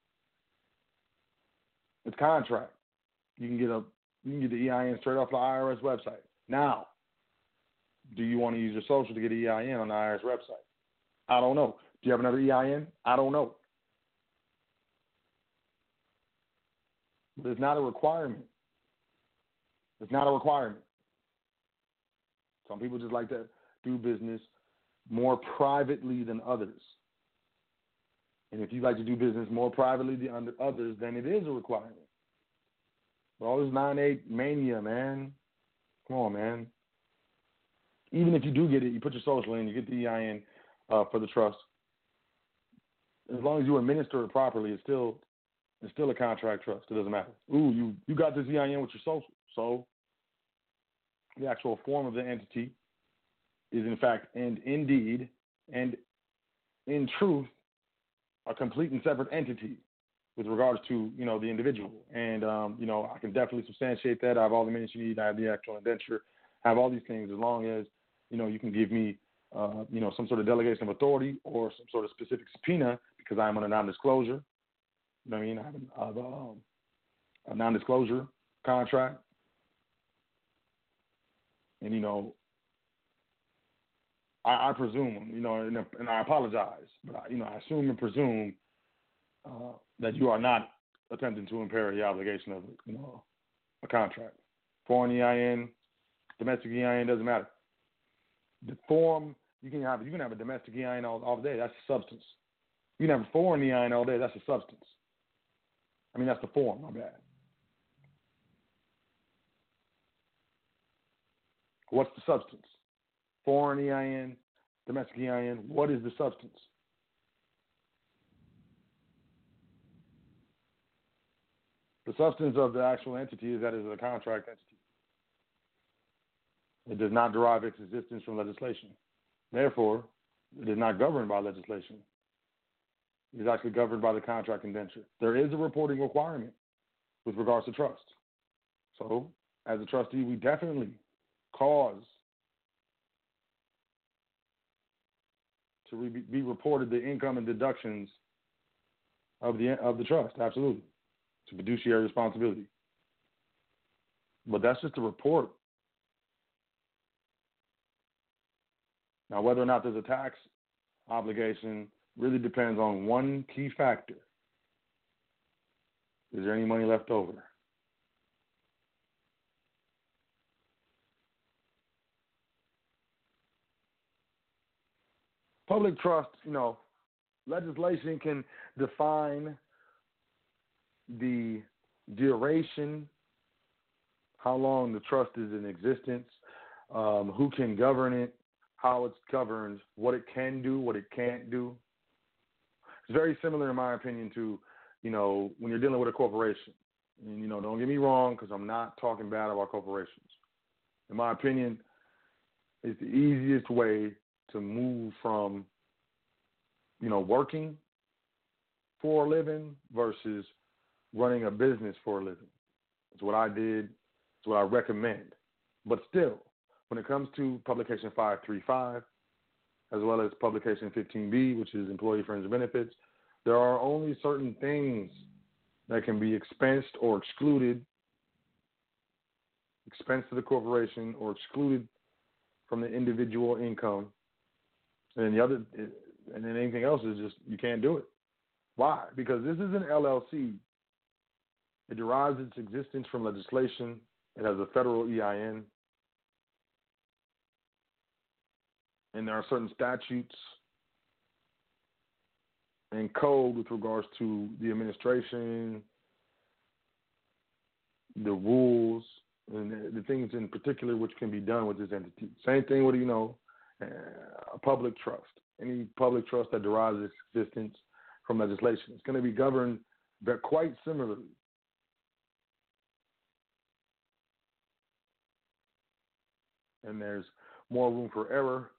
It's contract. You can get the EIN straight off the IRS website. Now, do you want to use your social to get an EIN on the IRS website? I don't know. Do you have another EIN? I don't know. But it's not a requirement. It's not a requirement. Some people just like to do business more privately than others. And if you like to do business more privately than others, then it is a requirement. But all this 9-8 mania, man. Come on, man. Even if you do get it, you put your social in, you get the EIN for the trust. As long as you administer it properly, it's still a contract trust. It doesn't matter. Ooh, you got this EIN with your social. So the actual form of the entity is in fact and indeed and in truth a complete and separate entity with regards to, the individual. And, I can definitely substantiate that. I have all the minutes you need. I have the actual indenture. I have all these things as long as, you can give me, some sort of delegation of authority or some sort of specific subpoena because I'm on a non-disclosure. You know what I mean? I have a non-disclosure contract. And, I presume, and I apologize, but, I assume and presume that you are not attempting to impair the obligation of, a contract. Foreign EIN, domestic EIN, doesn't matter. The form, you can have a domestic EIN all day. That's the substance. You can have a foreign EIN all day. That's the substance. That's the form. My bad. What's the substance? Foreign EIN, domestic EIN. What is the substance? The substance of the actual entity is that it is a contract entity. It does not derive its existence from legislation. Therefore, it is not governed by legislation. It is actually governed by the contract indenture. There is a reporting requirement with regards to trust. So, as a trustee, we definitely cause to be reported the income and deductions of the trust. Absolutely. It's a fiduciary responsibility. But that's just a report. Now, whether or not there's a tax obligation really depends on one key factor. Is there any money left over? Public trust, legislation can define the duration, how long the trust is in existence, who can govern it, how it's governed, what it can do, what it can't do. It's very similar, in my opinion, to, when you're dealing with a corporation. And, don't get me wrong, because I'm not talking bad about corporations. In my opinion, it's the easiest way to move from, working for a living versus running a business for a living. It's what I did. It's what I recommend. But still, when it comes to Publication 535, as well as Publication 15B, which is Employee Fringe Benefits, there are only certain things that can be expensed or excluded, expensed to the corporation or excluded from the individual income. And then anything else is just, you can't do it. Why? Because this is an LLC. It derives its existence from legislation. It has a federal EIN. And there are certain statutes and code with regards to the administration, the rules, and the things in particular which can be done with this entity. Same thing with, a public trust. Any public trust that derives its existence from legislation. It's going to be governed quite similarly. And there's more room for error.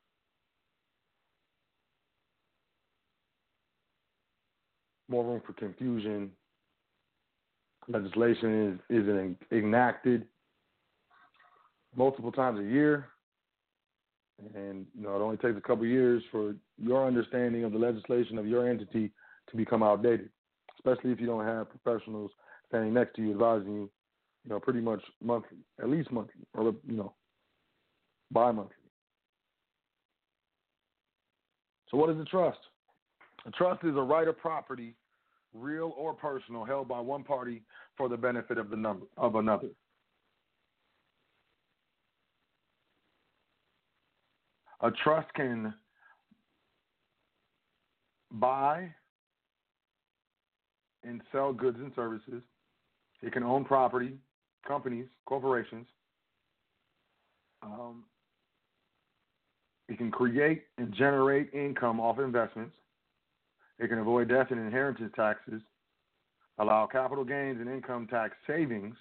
More room for confusion. Legislation is enacted multiple times a year. And, it only takes a couple of years for your understanding of the legislation of your entity to become outdated, especially if you don't have professionals standing next to you advising you, pretty much monthly, at least monthly, or, bi-monthly. So what is a trust? A trust is a right of property, real or personal, held by one party for the benefit of another. A trust can buy and sell goods and services. It can own property, companies, corporations. It can create and generate income off investments. It can avoid death and inheritance taxes, allow capital gains and income tax savings,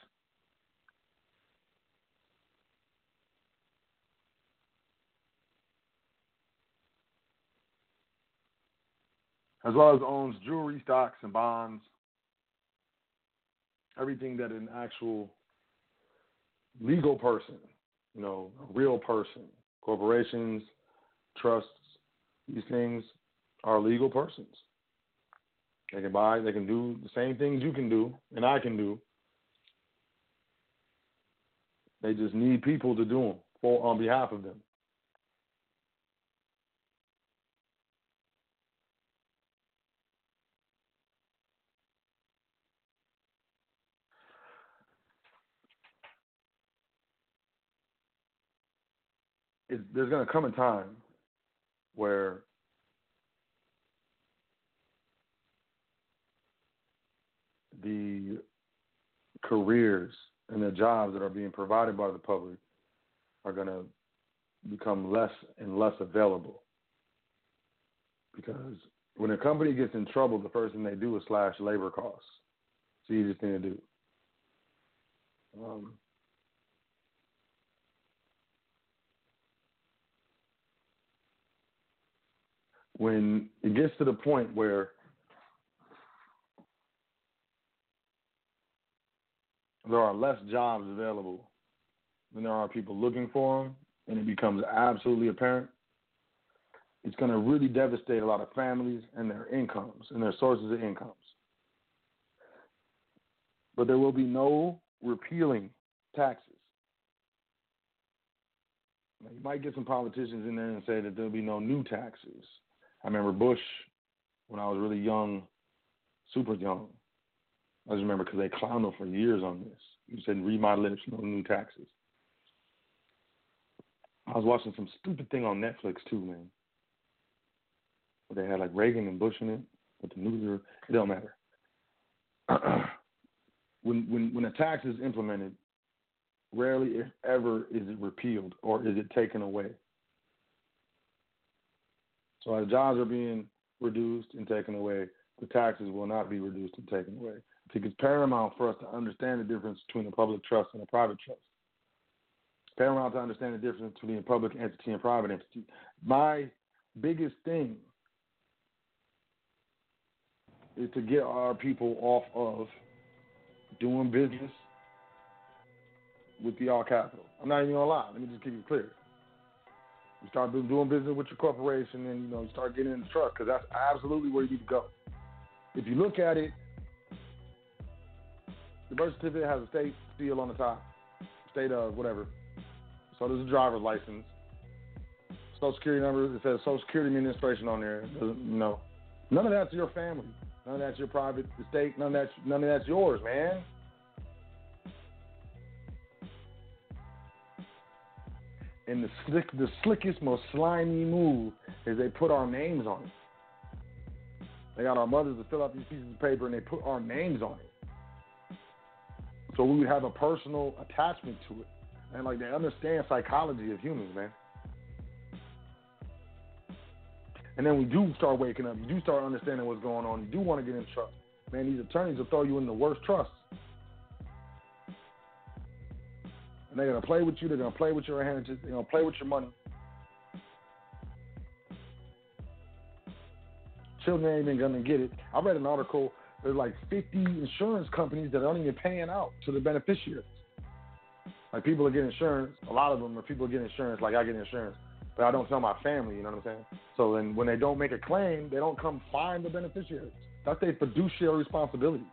as well as owns jewelry, stocks, and bonds, everything that an actual legal person, a real person, corporations, trusts, these things are legal persons. They can buy, they can do the same things you can do and I can do. They just need people to do them on behalf of them. There's going to come a time where the careers and the jobs that are being provided by the public are going to become less and less available. Because when a company gets in trouble, the first thing they do is slash labor costs. It's the easiest thing to do. When it gets to the point where there are less jobs available than there are people looking for them, and it becomes absolutely apparent, it's going to really devastate a lot of families and their incomes and their sources of incomes. But there will be no repealing taxes. Now, you might get some politicians in there and say that there'll be no new taxes. I remember Bush, when I was really young, super young. I just remember because they clowned him for years on this. He said, read my lips, no new taxes. I was watching some stupid thing on Netflix too, man. Where they had like Reagan and Bush in it with the nuclear. It don't matter. When a tax is implemented, rarely, if ever, is it repealed or is it taken away. So as jobs are being reduced and taken away, the taxes will not be reduced and taken away. I think it's paramount for us to understand the difference between a public trust and a private trust. It's paramount to understand the difference between a public entity and private entity. My biggest thing is to get our people off of doing business with the all capital. I'm not even going to lie. Let me just keep it clear. You start doing business with your corporation and, you start getting in the trust, because that's absolutely where you need to go. If you look at it, the birth certificate has a state seal on the top, state of whatever. So there's a driver's license. Social Security number, it says Social Security Administration on there. None of that's your family. None of that's your private estate. None of that's yours, man. And the slickest, most slimy move is they put our names on it. They got our mothers to fill out these pieces of paper and they put our names on it. So we would have a personal attachment to it. And like they understand psychology of humans, man. And then we do start waking up. You do start understanding what's going on. You do want to get in trust. Man, these attorneys will throw you in the worst trusts. And they're going to play with you. They're going to play with your inheritance. They're going to play with your money. Children ain't even going to get it. I read an article. There's like 50 insurance companies that aren't even paying out to the beneficiaries. Like people are getting insurance. A lot of them are people getting insurance like I get insurance. But I don't tell my family, you know what I'm saying? So then when they don't make a claim, they don't come find the beneficiaries. That's their fiduciary responsibility.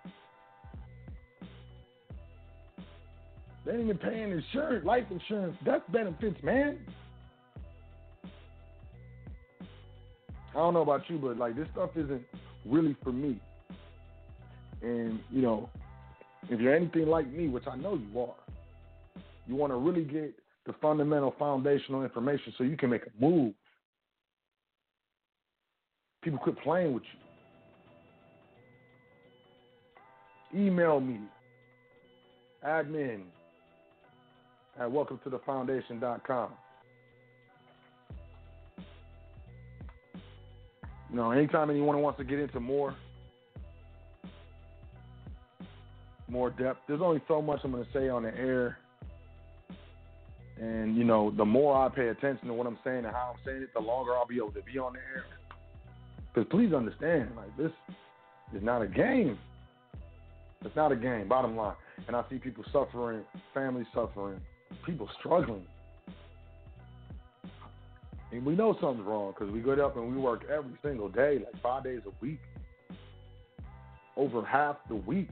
They ain't even paying insurance, life insurance, death benefits, man. I don't know about you, but like this stuff isn't really for me. And, you know, if you're anything like me, which I know you are, you want to really get the fundamental foundational information so you can make a move. People quit playing with you. Email me, admin at welcometothefoundation.com. You know, anytime anyone wants to get into more depth, there's only so much I'm going to say on the air. And, you know, the more I pay attention to what I'm saying and how I'm saying it, the longer I'll be able to be on the air. Because please understand, like, this is not a game. It's not a game, bottom line. And I see people suffering, families suffering, people struggling. And we know something's wrong because we get up and we work every single day, like 5 days a week. Over half the week,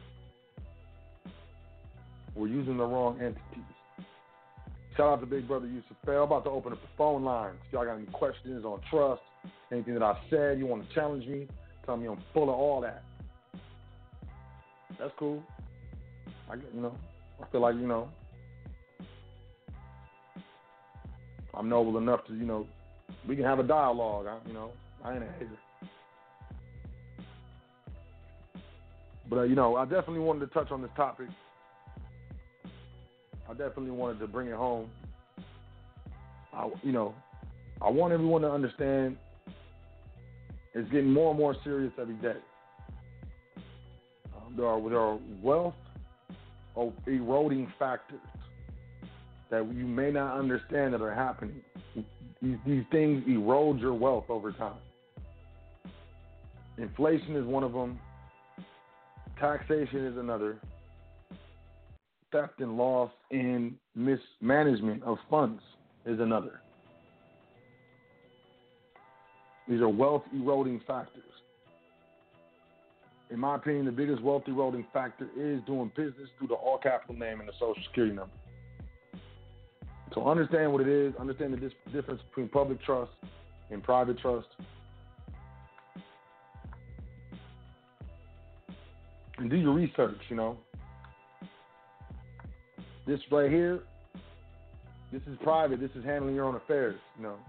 we're using the wrong entities. Shout out to Big Brother Yusuf Fair. I'm about to open up the phone lines. If y'all got any questions on trust, anything that I said, you want to challenge me, tell me I'm full of all that. That's cool. I feel like, you know, I'm noble enough to, you know, we can have a dialogue. I ain't a hater. But, you know, I definitely wanted to touch on this topic. I definitely wanted to bring it home. I want everyone to understand it's getting more and more serious every day. There are wealth eroding factors that you may not understand that are happening. These things erode your wealth over time. Inflation is one of them. Taxation is another. Theft and loss and mismanagement of funds is another. These are wealth eroding factors. In my opinion, the biggest wealth eroding factor is doing business through the all capital name and the social security number. So understand what it is, understand the difference between public trust and private trust. And do your research, you know. This right here, this is private. This is handling your own affairs, you know.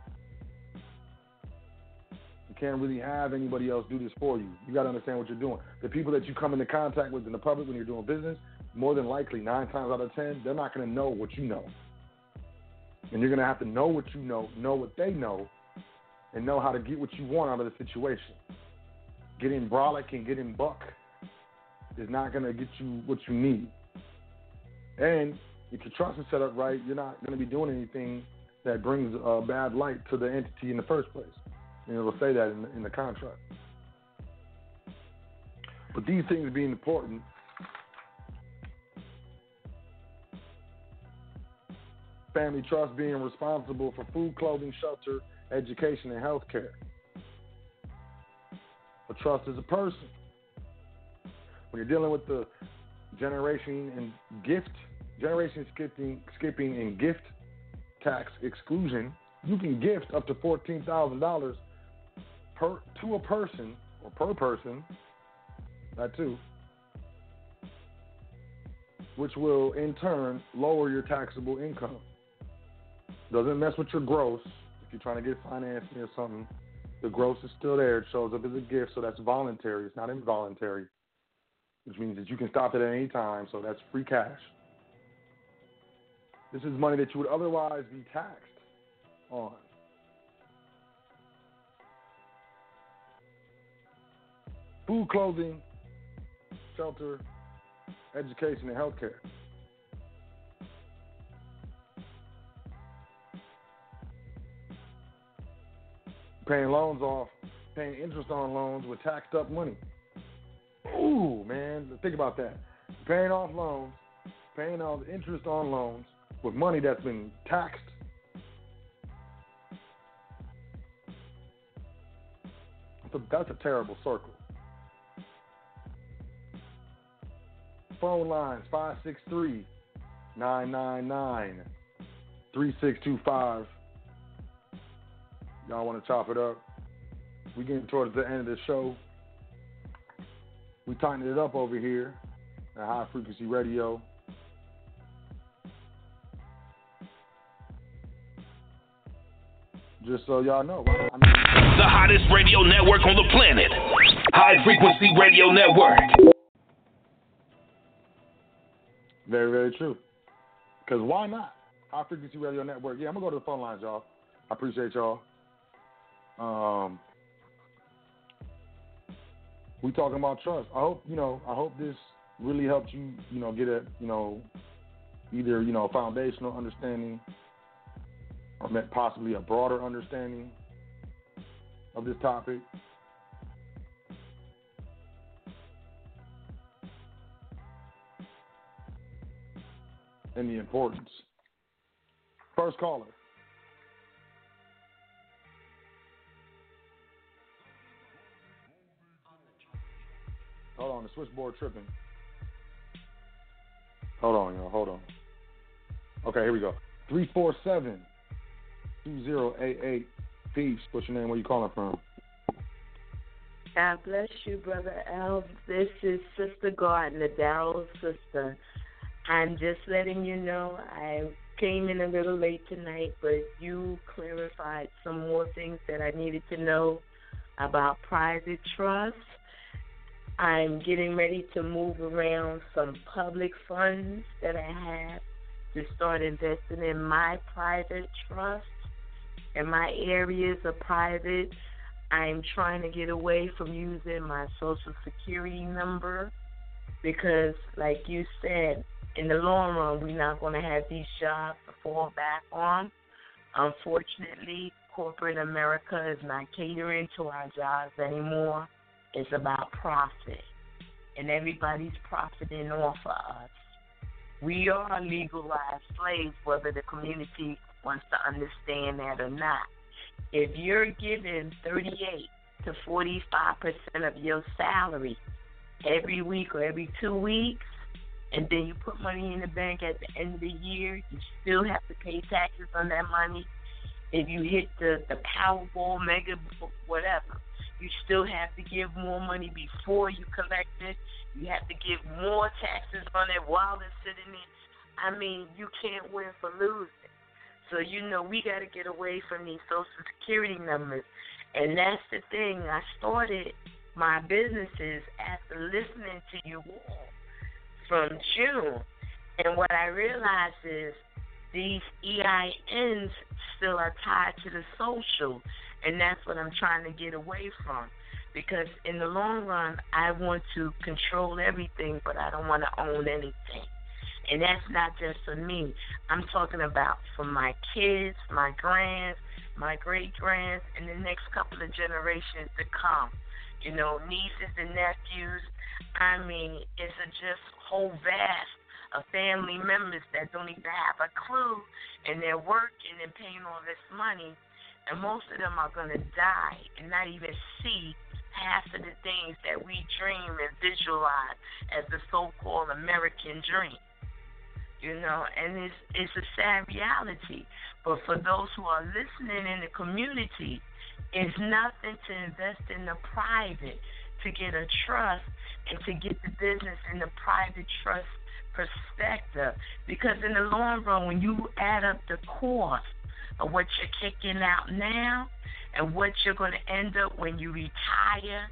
You can't really have anybody else do this for you. You got to understand what you're doing. The people that you come into contact with in the public when you're doing business, more than likely, 9 times out of 10, they're not going to know what you know. And you're going to have to know what you know what they know, and know how to get what you want out of the situation. Getting brolic and getting buck is not going to get you what you need. And if your trust is set up right, you're not going to be doing anything that brings a bad light to the entity in the first place. And it'll say that in the contract. But these things being important, family trust being responsible for food, clothing, shelter, education, and health care. A trust is a person. When you're dealing with the generation skipping and gift tax exclusion, you can gift up to $14,000 to a person or per person, that too, which will in turn lower your taxable income. Doesn't mess with your gross. If you're trying to get financing or something, the gross is still there. It shows up as a gift, so that's voluntary. It's not involuntary, which means that you can stop it at any time, so that's free cash. This is money that you would otherwise be taxed on. Food, clothing, shelter, education, and health care. Paying loans off, paying interest on loans with taxed up money. Ooh, man, think about that. Paying off loans, paying off interest on loans with money that's been taxed. That's a terrible circle. Phone lines 563-999-3625. Y'all want to chop it up? We're getting towards the end of the show. We tightened it up over here at High Frequency Radio. Just so y'all know. The hottest radio network on the planet. High Frequency Radio Network. Very, very true. Because why not? High Frequency Radio Network. Yeah, I'm going to go to the phone lines, y'all. I appreciate y'all. We talking about trust. I hope this really helped you, get a, either, foundational understanding or possibly a broader understanding of this topic. And the importance. First caller. Hold on, the switchboard tripping. Hold on, y'all. Hold on. Okay, here we go. 347-2088. Peace. What's your name? Where you calling from? God bless you, Brother L. This is Sister Gardner, Daryl's sister. I'm just letting you know I came in a little late tonight, but you clarified some more things that I needed to know about private trust. I'm getting ready to move around some public funds that I have to start investing in my private trust. And my areas are private. I'm trying to get away from using my Social Security number because, like you said, in the long run, we're not going to have these jobs to fall back on. Unfortunately, corporate America is not catering to our jobs anymore. It's about profit, and everybody's profiting off of us. We are legalized slaves, whether the community wants to understand that or not. If you're given 38 to 45% of your salary every week or every 2 weeks, and then you put money in the bank at the end of the year, you still have to pay taxes on that money. If you hit the Powerball, Mega, whatever, you still have to give more money before you collect it. You have to give more taxes on it while it's sitting there. I mean, you can't win for losing. So, we got to get away from these Social Security numbers. And that's the thing. I started my businesses after listening to you all from June. And what I realized is these EINs still are tied to the social. And that's what I'm trying to get away from. Because in the long run, I want to control everything, but I don't want to own anything. And that's not just for me. I'm talking about for my kids, my grands, my great-grands, and the next couple of generations to come. Nieces and nephews. I mean, it's just whole vast of family members that don't even have a clue, and they're working and paying all this money, and most of them are going to die and not even see half of the things that we dream and visualize as the so-called American dream. And it's a sad reality. But for those who are listening in the community, it's nothing to invest in the private, to get a trust and to get the business in the private trust perspective. Because in the long run, when you add up the cost of what you're kicking out now and what you're going to end up when you retire,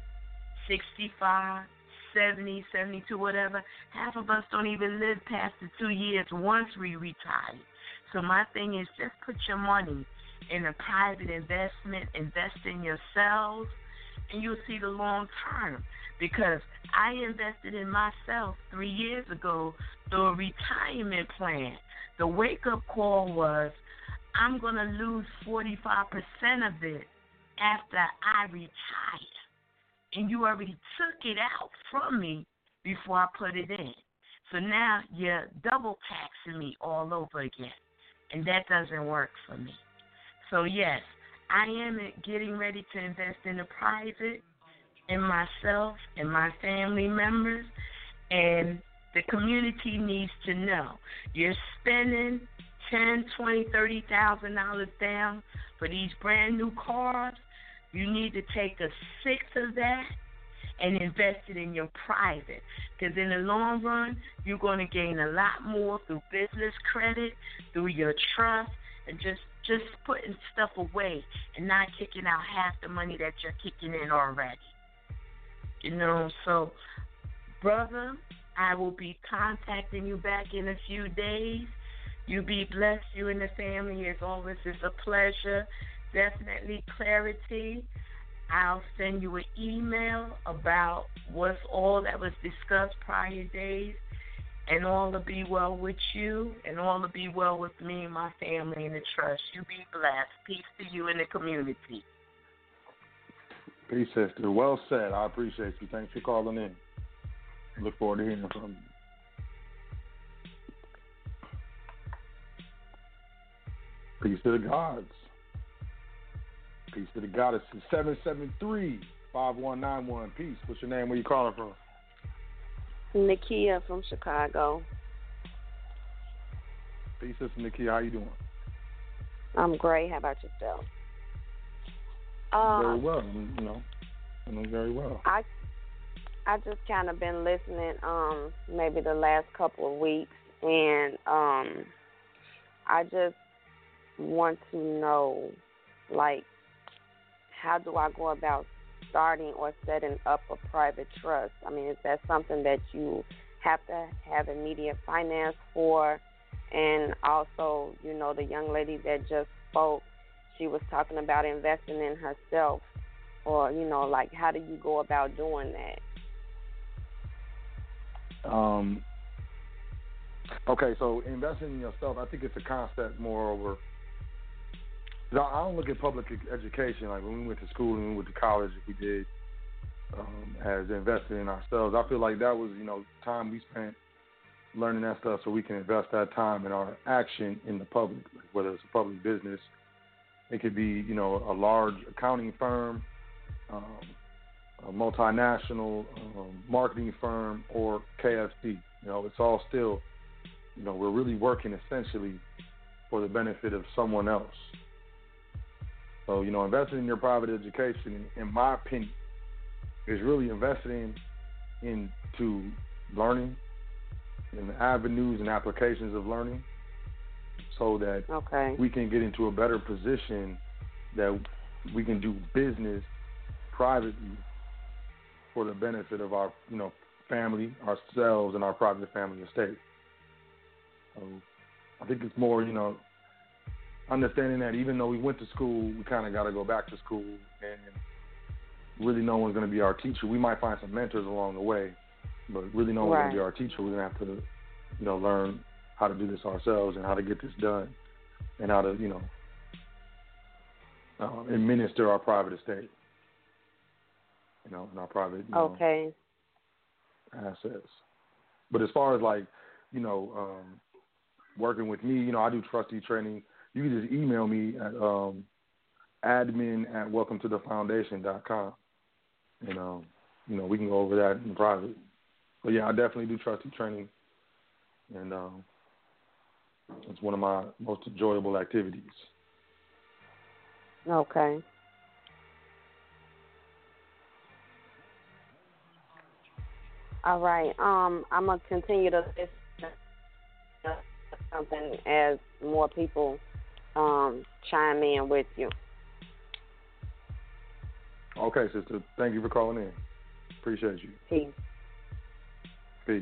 65, 70, 72, whatever, half of us don't even live past the 2 years once we retire. So my thing is just put your money in a private investment, invest in yourselves, and you'll see the long term. Because I invested in myself 3 years ago through a retirement plan. The wake-up call was, I'm going to lose 45% of it after I retire. And you already took it out from me before I put it in. So now you're double taxing me all over again. And that doesn't work for me. So, yes, I am getting ready to invest in the private, in myself and my family members. And the community needs to know. You're spending $10,000, $20,000, $30,000 down for these brand new cars. you need to take a sixth of that and invest it in your private. Because in the long run, you're going to gain a lot more through business credit, through your trust, and just putting stuff away and not kicking out half the money that you're kicking in already. You know, so, brother, I will be contacting you back in a few days. You be blessed, you and the family. As always, it's a pleasure. Definitely clarity. I'll send you an email about what's all that was discussed prior days, and all will be well with you, and all will be well with me and my family and the trust. You be blessed. Peace to you and the community. Peace, sister. Well said. I appreciate you. Thanks for calling in. Look forward to hearing from you. Peace to the gods. Peace to the goddesses. 773-5191. Peace. What's your name? Where you calling from? Nakia from Chicago. Peace, sister Nakia. How you doing? I'm great. How about yourself? Very well. I'm doing very well. I just kind of been listening maybe the last couple of weeks, and I just want to know, like, how do I go about starting or setting up a private trust? I mean, is that something that you have to have immediate finance for? And also, you know, the young lady that just spoke, she was talking about investing in herself, or, you know, like, how do you go about doing that? Okay, so investing in yourself, I think it's a concept moreover. I don't look at public education, like when we went to school and we went to college, if we did, as investing in ourselves. I feel like that was, you know, time we spent learning that stuff so we can invest that time in our action in the public, whether it's a public business. It could be, you know, a large accounting firm, a multinational marketing firm, or KFC. You know, it's all still, you know, we're really working essentially for the benefit of someone else. So, you know, investing in your private education, in my opinion, is really investing into learning and the avenues and applications of learning so that we can get into a better position that we can do business privately for the benefit of our, you know, family, ourselves, and our private family estate. So I think it's more, you know, understanding that even though we went to school, we kind of got to go back to school, and really no one's going to be our teacher. We might find some mentors along the way, but really no one's going to be our teacher. We're going to have to, you know, learn how to do this ourselves and how to get this done and how to, you know, administer our private estate, you know, and our private, you know, assets. But as far as, like, you know, working with me, you know, I do trustee training. You can just email me at admin@welcometothefoundation.com. And, you know, we can go over that in private. But, yeah, I definitely do trustee training. And it's one of my most enjoyable activities. Okay. All right. I'm going to continue to listen to something as more people chime in with you. Okay, sister. Thank you for calling in. Appreciate you. Peace. Peace.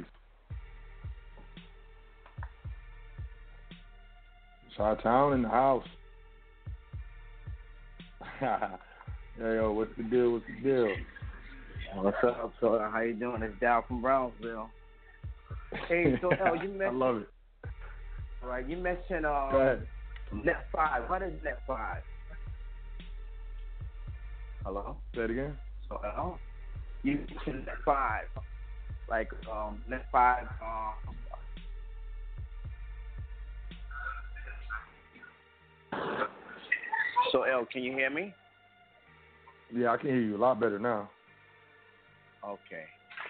Chi-Town in the house. Hey, yo, what's the deal? What's the deal? What's up? So, how you doing? It's Dow from Brownsville. Hey, so, you mentioned... I love it. All right, you mentioned Go ahead. Net 5. What is Net 5? Hello? Say it again. So, you mentioned Net 5. Like, Net 5, So, can you hear me? Yeah, I can hear you a lot better now. Okay.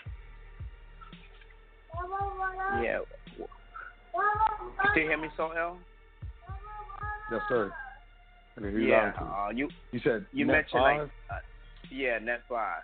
Yeah. You still hear me, So, Yes, sir. You said you Net mentioned 5? like Net 5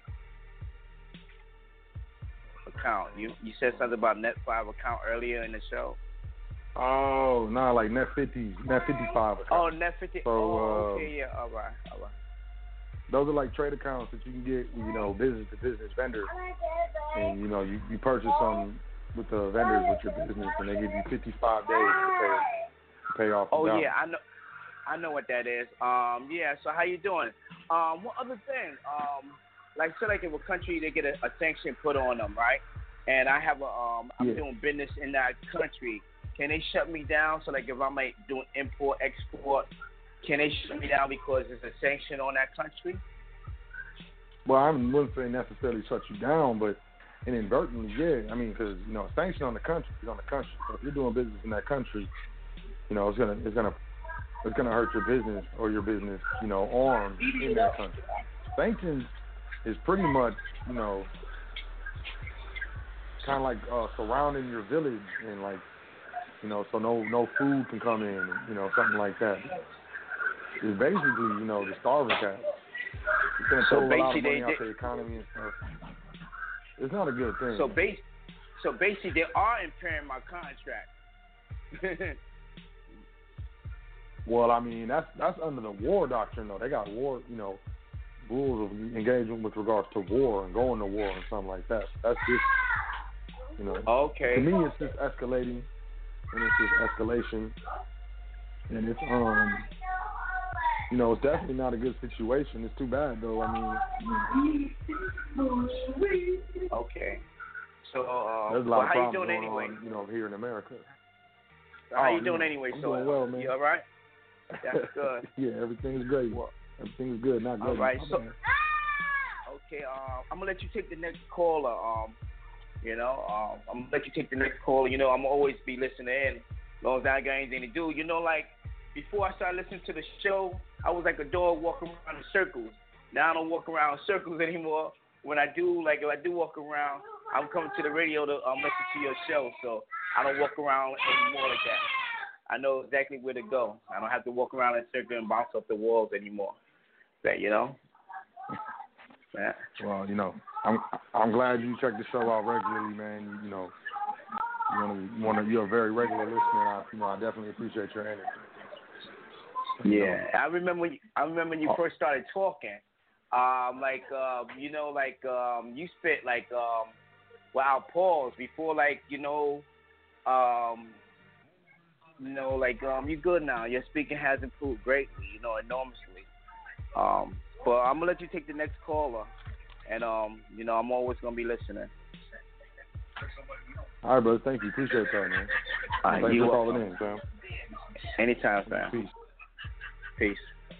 account. You said something about Net 5 account earlier in the show. Oh, no, like Net 50, Net 55 account. Oh, Net 50. So, okay, yeah, all right. Those are like trade accounts that you can get, business to business vendors, and you purchase some with the vendors with your business, and they give you 55 days to pay off. Oh yeah, I know what that is. Yeah. So how you doing? What other thing? Like if a country they get a sanction put on them, right? And I have I'm doing business in that country. Can they shut me down? So like if I'm like doing import export, can they shut me down because there's a sanction on that country? Well, I wouldn't say necessarily shut you down, but inadvertently, yeah. I mean, because a sanction on the country is on the country. So if you're doing business in that country, it's gonna hurt your business or your business, arm in that country. Sanctions is pretty much, kind of like surrounding your village and like, so no food can come in, something like that. It's basically, the starving cap. It's going to throw a lot of money out the economy and stuff. It's not a good thing. So basically, they are impairing my contract. Well, I mean, that's under the war doctrine, though. They got war, rules of engagement with regards to war and going to war and something like that. That's just, Okay. To me, it's just escalating, and it's just escalation, and it's it's definitely not a good situation. It's too bad, though. I mean, okay. So, there's a lot of how you problems doing going anyway? on, here in America. How you doing anyway? I'm doing well, man. You all right? That's good. Yeah, everything's great. Everything's good. Not good. All right. So, okay. I'm gonna let you take the next caller. I'm gonna let you take the next caller. I'm always be listening in, as long as I got anything to do. Like before I started listening to the show, I was like a dog walking around in circles. Now I don't walk around in circles anymore. When I do, if I do walk around, I'm coming to the radio to listen to your show. So I don't walk around anymore like that. I know exactly where to go. I don't have to walk around in circles and bounce off the walls anymore. Yeah. Well, I'm glad you check the show out regularly, man. You're a very regular listener. I definitely appreciate your energy. Yeah, I remember when you first started talking. You spit without pause before, you're good now. Your speaking has improved greatly, enormously. But I'm gonna let you take the next caller, and I'm always gonna be listening. All right, brother. Thank you. Appreciate that, man. Thanks for calling in, Sam. Anytime, Sam. Peace.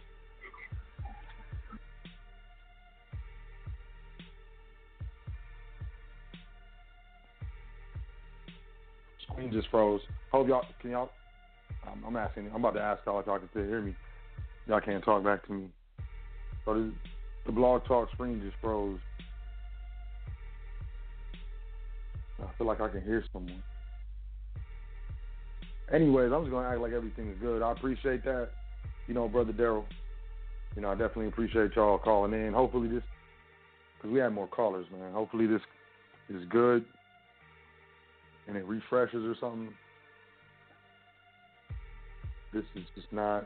Screen just froze. Hope y'all I'm about to ask y'all if y'all can still hear me. Y'all can't talk back to me. So the Blog Talk screen just froze. I feel like I can hear someone. Anyways, I'm just going to act like everything is good. I appreciate that, Brother Daryl. I definitely appreciate y'all calling in. Hopefully this, because we had more callers, man. Hopefully this is good and it refreshes or something. This is just not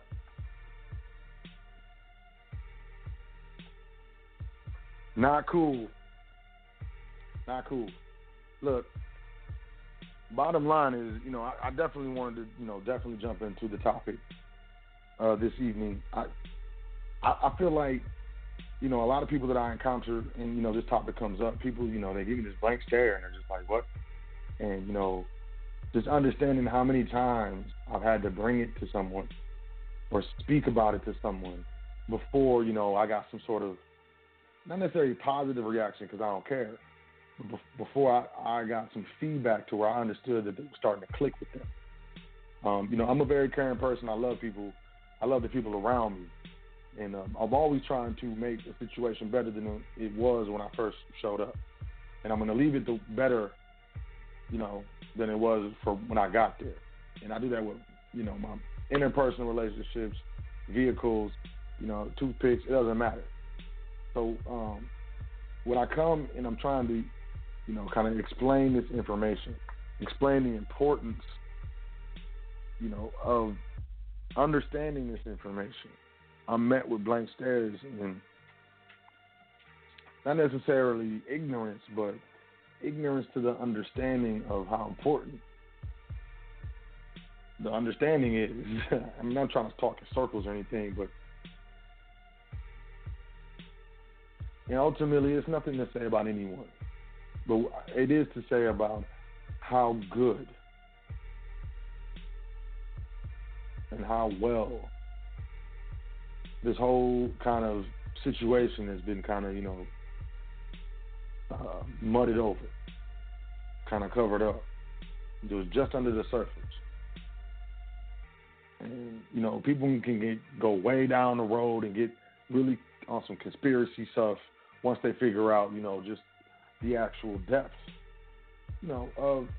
cool. Not cool. Look, bottom line is, I definitely wanted to, definitely jump into the topic this evening. I feel like, a lot of people that I encounter and, this topic comes up, people, they give me this blank stare and they're just like, what? And, just understanding how many times I've had to bring it to someone or speak about it to someone before, I got some sort of, not necessarily positive reaction because I don't care, but before I got some feedback to where I understood that it was starting to click with them. I'm a very caring person. I love people. I love the people around me. And I'm always trying to make a situation better than it was when I first showed up. And I'm going to leave it better, than it was for when I got there. And I do that with, my interpersonal relationships, vehicles, toothpicks, it doesn't matter. So when I come and I'm trying to, kind of explain this information, explain the importance, of understanding this information, I'm met with blank stares and not necessarily ignorance, but ignorance to the understanding of how important the understanding is. I'm not trying to talk in circles or anything, but ultimately it's nothing to say about anyone, but it is to say about how good and how well this whole kind of situation has been kind of, mudded over, kind of covered up. It was just under the surface. And, people can go way down the road and get really on some conspiracy stuff once they figure out, just the actual depths, of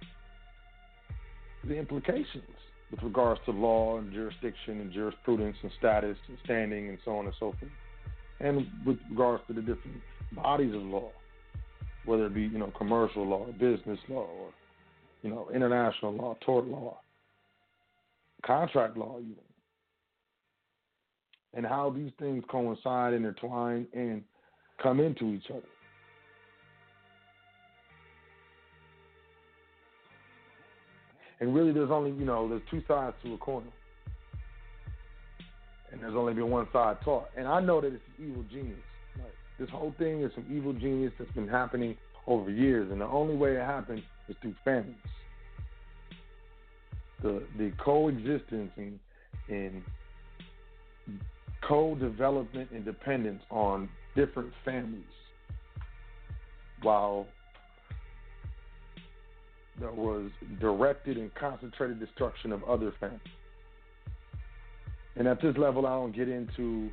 the implications with regards to law and jurisdiction and jurisprudence and status and standing and so on and so forth. And with regards to the different bodies of law, whether it be, commercial law, business law, or, international law, tort law, contract law even, and how these things coincide, intertwine, and come into each other. And really there's only, there's two sides to a coin. And there's only been one side taught. And I know that it's evil genius. Like, this whole thing is some evil genius that's been happening over years. And the only way it happens is through families. The coexistence and co-development and dependence on different families, while there was directed and concentrated destruction of other families. And at this level, I don't get into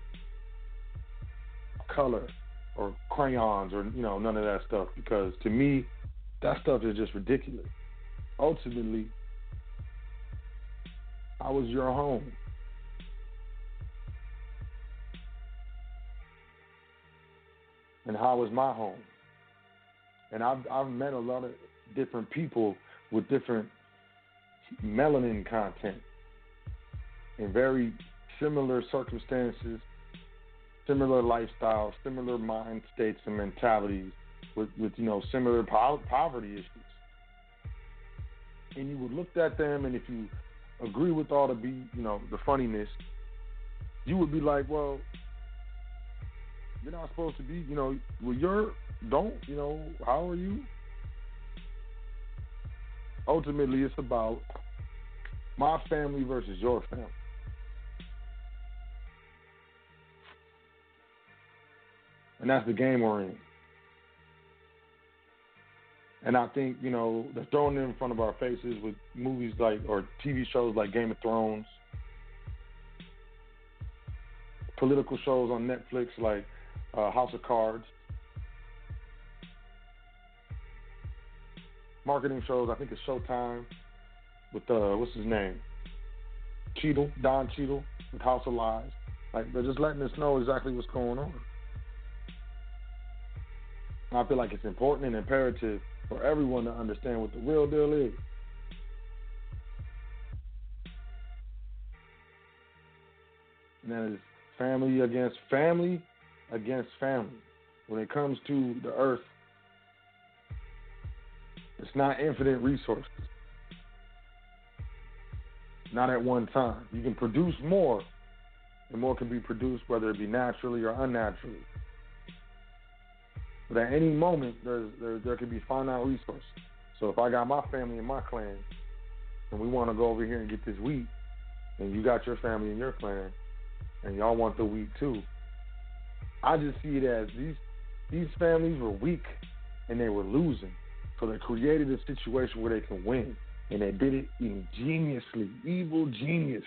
color or crayons or, none of that stuff, because to me, that stuff is just ridiculous. Ultimately, how was your home? And how was my home? And I've met a lot of different people with different melanin content in very similar circumstances, similar lifestyles, similar mind states and mentalities, with similar poverty issues. And you would look at them, and if you agree with all the funniness, you would be like, well, you're not supposed to be, how are you? Ultimately, it's about my family versus your family. And that's the game we're in. And I think, they're throwing it in front of our faces with movies or TV shows like Game of Thrones, political shows on Netflix like House of Cards, marketing shows, I think it's Showtime, with, what's his name? Don Cheadle, with House of Lies. Like, they're just letting us know exactly what's going on. And I feel like it's important and imperative for everyone to understand what the real deal is. And that is family against family against family. When it comes to the earth, it's not infinite resources. Not at one time. You can produce more, and more can be produced, whether it be naturally or unnaturally. But at any moment, there could be finite resources. So if I got my family and my clan, and we want to go over here and get this wheat, and you got your family and your clan, and y'all want the wheat too, I just see it as these families were weak and they were losing. So they created a situation where they can win. And they did it ingeniously, evil geniusly.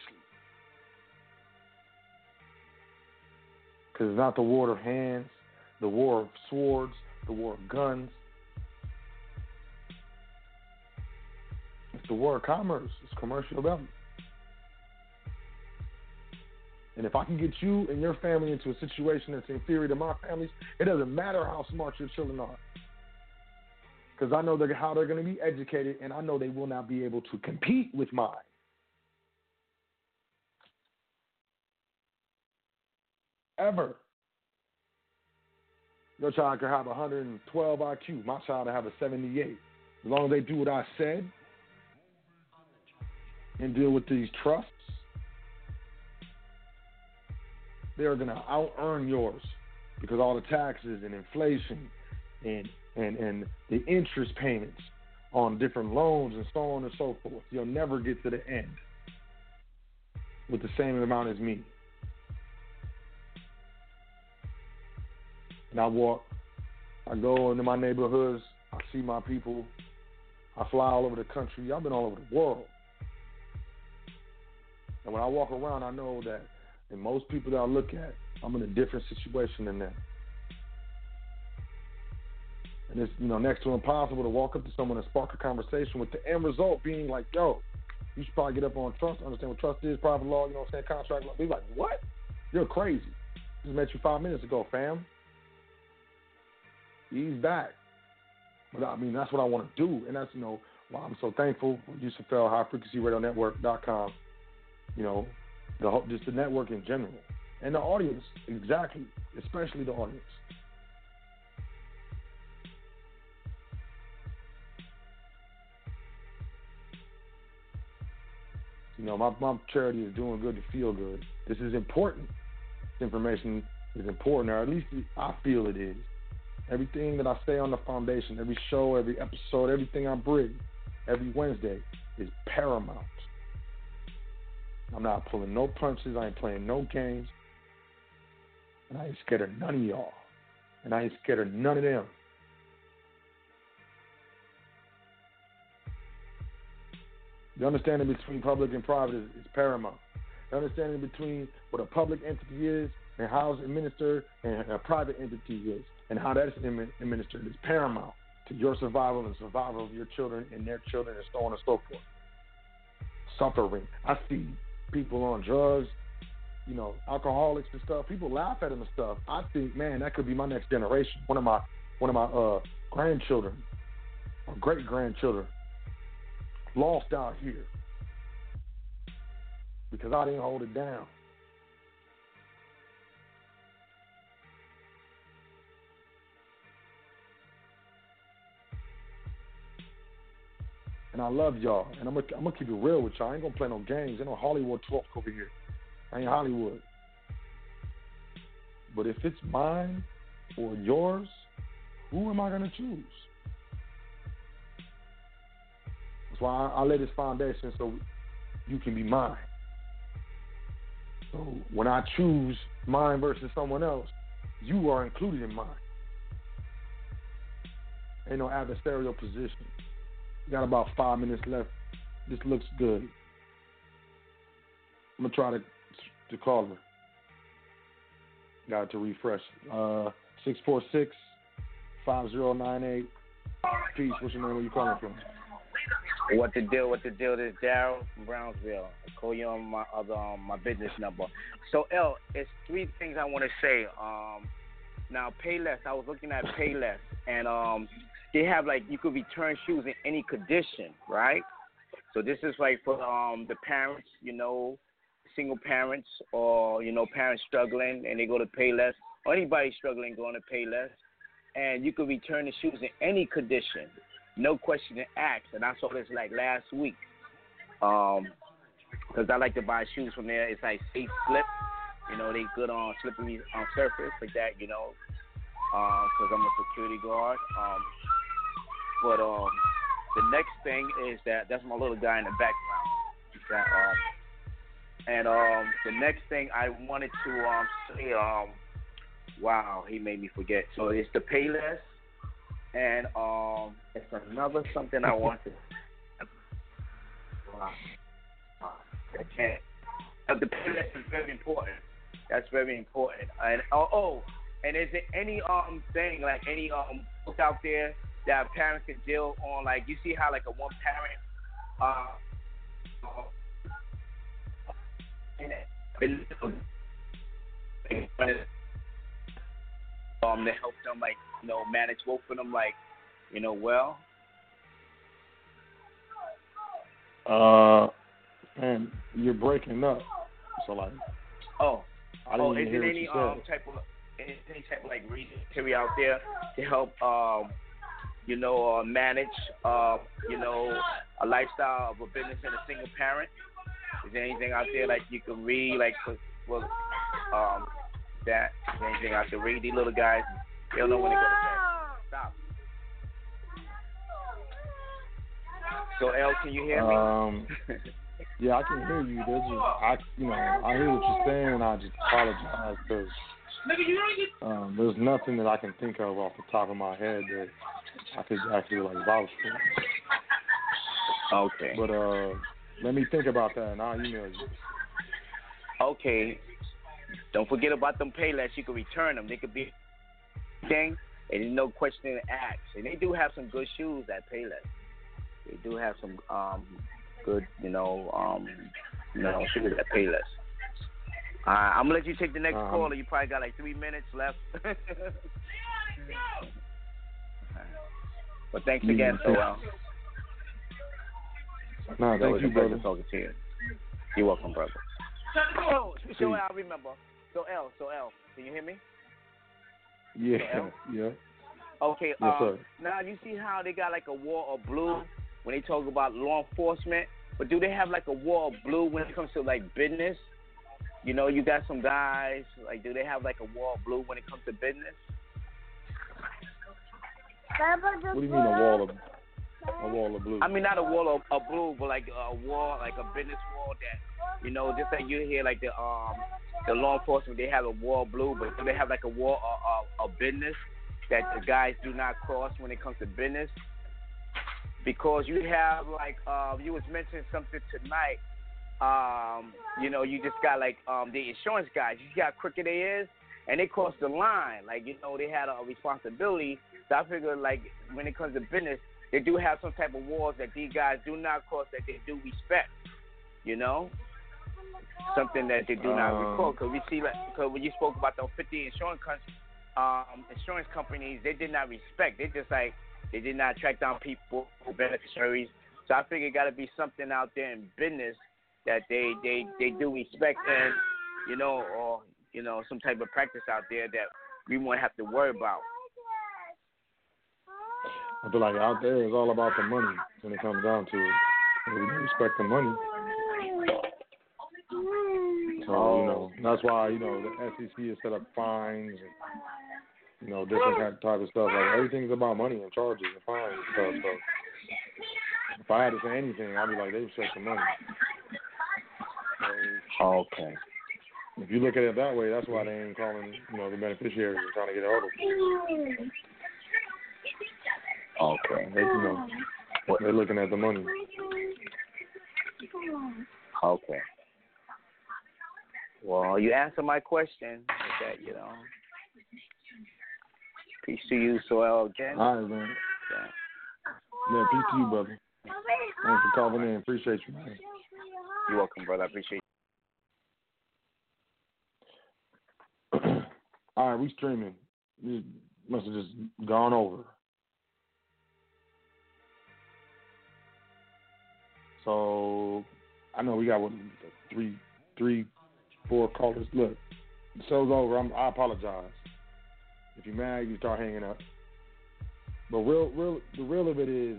Because it's not the war of hands, the war of swords, the war of guns. It's the war of commerce. It's commercial development. And if I can get you and your family into a situation that's inferior to my family's, it doesn't matter how smart your children are. Because I know how they're going to be educated, and I know they will not be able to compete with mine. Ever. Your child could have 112 IQ. My child will have a 78. As long as they do what I said and deal with these trusts, they are going to out-earn yours because all the taxes and inflation and the interest payments on different loans and so on and so forth. You'll never get to the end with the same amount as me. And I go into my neighborhoods, I see my people, I fly all over the country, I've been all over the world. And when I walk around, I know that in most people that I look at, I'm in a different situation than them. And it's, next to impossible to walk up to someone and spark a conversation with the end result being like, yo, you should probably get up on trust, understand what trust is, private law, contract law. They're like, what? You're crazy. Just met you 5 minutes ago, fam. Ease back. But I mean, that's what I want to do. And that's, why I'm so thankful for Yusuf El, highfrequencyradionetwork.com, just the network in general. And the audience, exactly, especially the audience. My charity is doing good to feel good. This is important. This information is important, or at least I feel it is. Everything that I say on the foundation, every show, every episode, everything I bring, every Wednesday is paramount. I'm not pulling no punches. I ain't playing no games. And I ain't scared of none of y'all. And I ain't scared of none of them. The understanding between public and private is paramount. The understanding between what a public entity is and how it's administered and a private entity is and how that is administered is paramount to your survival and survival of your children and their children and so on and so forth. Suffering. I see people on drugs, alcoholics and stuff. People laugh at them and stuff. I think, man, that could be my next generation. One of my grandchildren or great grandchildren lost out here because I didn't hold it down. And I love y'all, and I'm gonna keep it real with y'all. I ain't gonna play no games. Ain't no Hollywood talk over here. I ain't Hollywood. But if it's mine or yours, who am I gonna choose? That's why I lay this foundation so you can be mine. So when I choose mine versus someone else, you are included in mine. Ain't no adversarial position. Got about 5 minutes left. This looks good. I'm gonna try to call her. Got it to refresh. 646-5098. Peace. What's your name? Where you calling from? What the deal? This is Daryl from Brownsville. I call you on my business number. So L, it's 3 things I want to say. Now Payless. I was looking at Payless, and they have you could return shoes in any condition, right? So this is for the parents, single parents or parents struggling and they go to Payless, or anybody struggling going to Payless, and you could return the shoes in any condition, no question asked. And I saw this last week, because I like to buy shoes from there. It's safe slip, they good on slippery on surface like that, because I'm a security guard. But the next thing is that's my little guy in the background. And the next thing I wanted to say, wow, he made me forget. So it's the Payless, and it's another something I wanted. Wow. I can't. The Payless is very important. That's very important. And and is there any thing any book out there that parents can deal on? You see how a one parent to help them, like, manage both of them, like, well. And you're breaking up, so like. I didn't even hear what you said. Any type of like reading material out there to help manage a lifestyle of a business and a single parent? Is there anything out there like you can read, like that? Is there anything out there read? These little guys, they don't know when they go to bed. Stop. So L, can you hear me? Yeah, I can hear you. I hear what you're saying, and I just apologize because there's nothing that I can think of off the top of my head that I could actually like vouch for. Okay. But let me think about that, and I'll email you. Okay. Don't forget about them Payless. You can return them. They could be thing, and there's no question to ask. And they do have some good shoes at Payless. They do have some good, shoes at Payless. I'm gonna let you take the next caller. You probably got like 3 minutes left. But thanks again, Soel. No, thank you, brother. Talking to you. You're welcome, brother. So I remember. So L, can you hear me? Yeah. Okay. Yes, sir. Now you see how they got like a wall of blue when they talk about law enforcement, but do they have like a wall of blue when it comes to like business? You got some guys, like, do they have like a wall of blue when it comes to business? What do you mean a wall of blue? I mean, not a wall of blue, but like a wall, like a business wall that, just like you hear like the law enforcement, they have a wall of blue, but do they have like a wall of business that the guys do not cross when it comes to business? Because you have like, you was mentioning something tonight. You just got like the insurance guys. You got crooked ears, and they cross the line. Like, they had a responsibility. So I figure, like, when it comes to business, they do have some type of walls that these guys do not cross that they do respect. Something that they do not recall. Because we see, because when you spoke about the 50 insurance companies, they did not respect. They just like, they did not track down people, beneficiaries. So I figure it got to be something out there in business that they do respect, and or some type of practice out there that we won't have to worry about. I feel like out there it's all about the money when it comes down to it. We respect the money. So that's why the SEC has set up fines and different type of stuff. Like everything's about money and charges and fines and stuff. So if I had to say anything, I'd be like, they respect the money. Okay. If you look at it that way, that's why they ain't calling, the beneficiaries and trying to get a hold of them. Okay. They're looking at the money. Okay. Well, you answered my question. That peace to you, Soel, again. All right, man. Yeah, peace to you, brother. Thanks for calling in. Appreciate you, man. You're welcome, brother. I appreciate you. All right, we streaming. We must have just gone over. So I know we got 4 callers. Look, the show's over. I apologize. If you're mad, you start hanging up. But the real of it is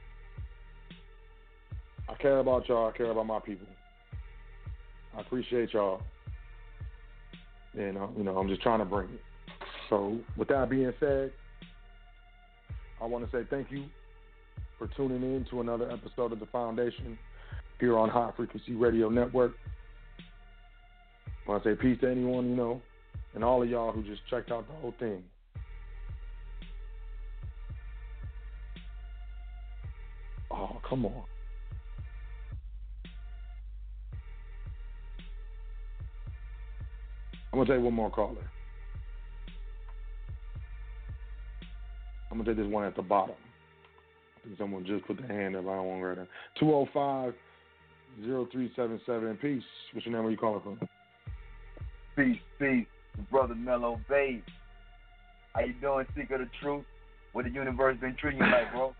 I care about y'all. I care about my people. I appreciate y'all. And I'm just trying to bring it. So with that being said, I want to say thank you for tuning in to another episode of The Foundation here on High Frequency Radio Network. I want to say peace to anyone, and all of y'all who just checked out the whole thing. Oh, come on. I'm going to take one more caller. I'm going to take this one at the bottom. I think someone just put their hand up. I don't want to write that. 205-0377. Peace. What's your name? Where you calling from? Peace. brother Mellow Bay. How you doing, Seeker of the Truth? What the universe been treating you like, bro?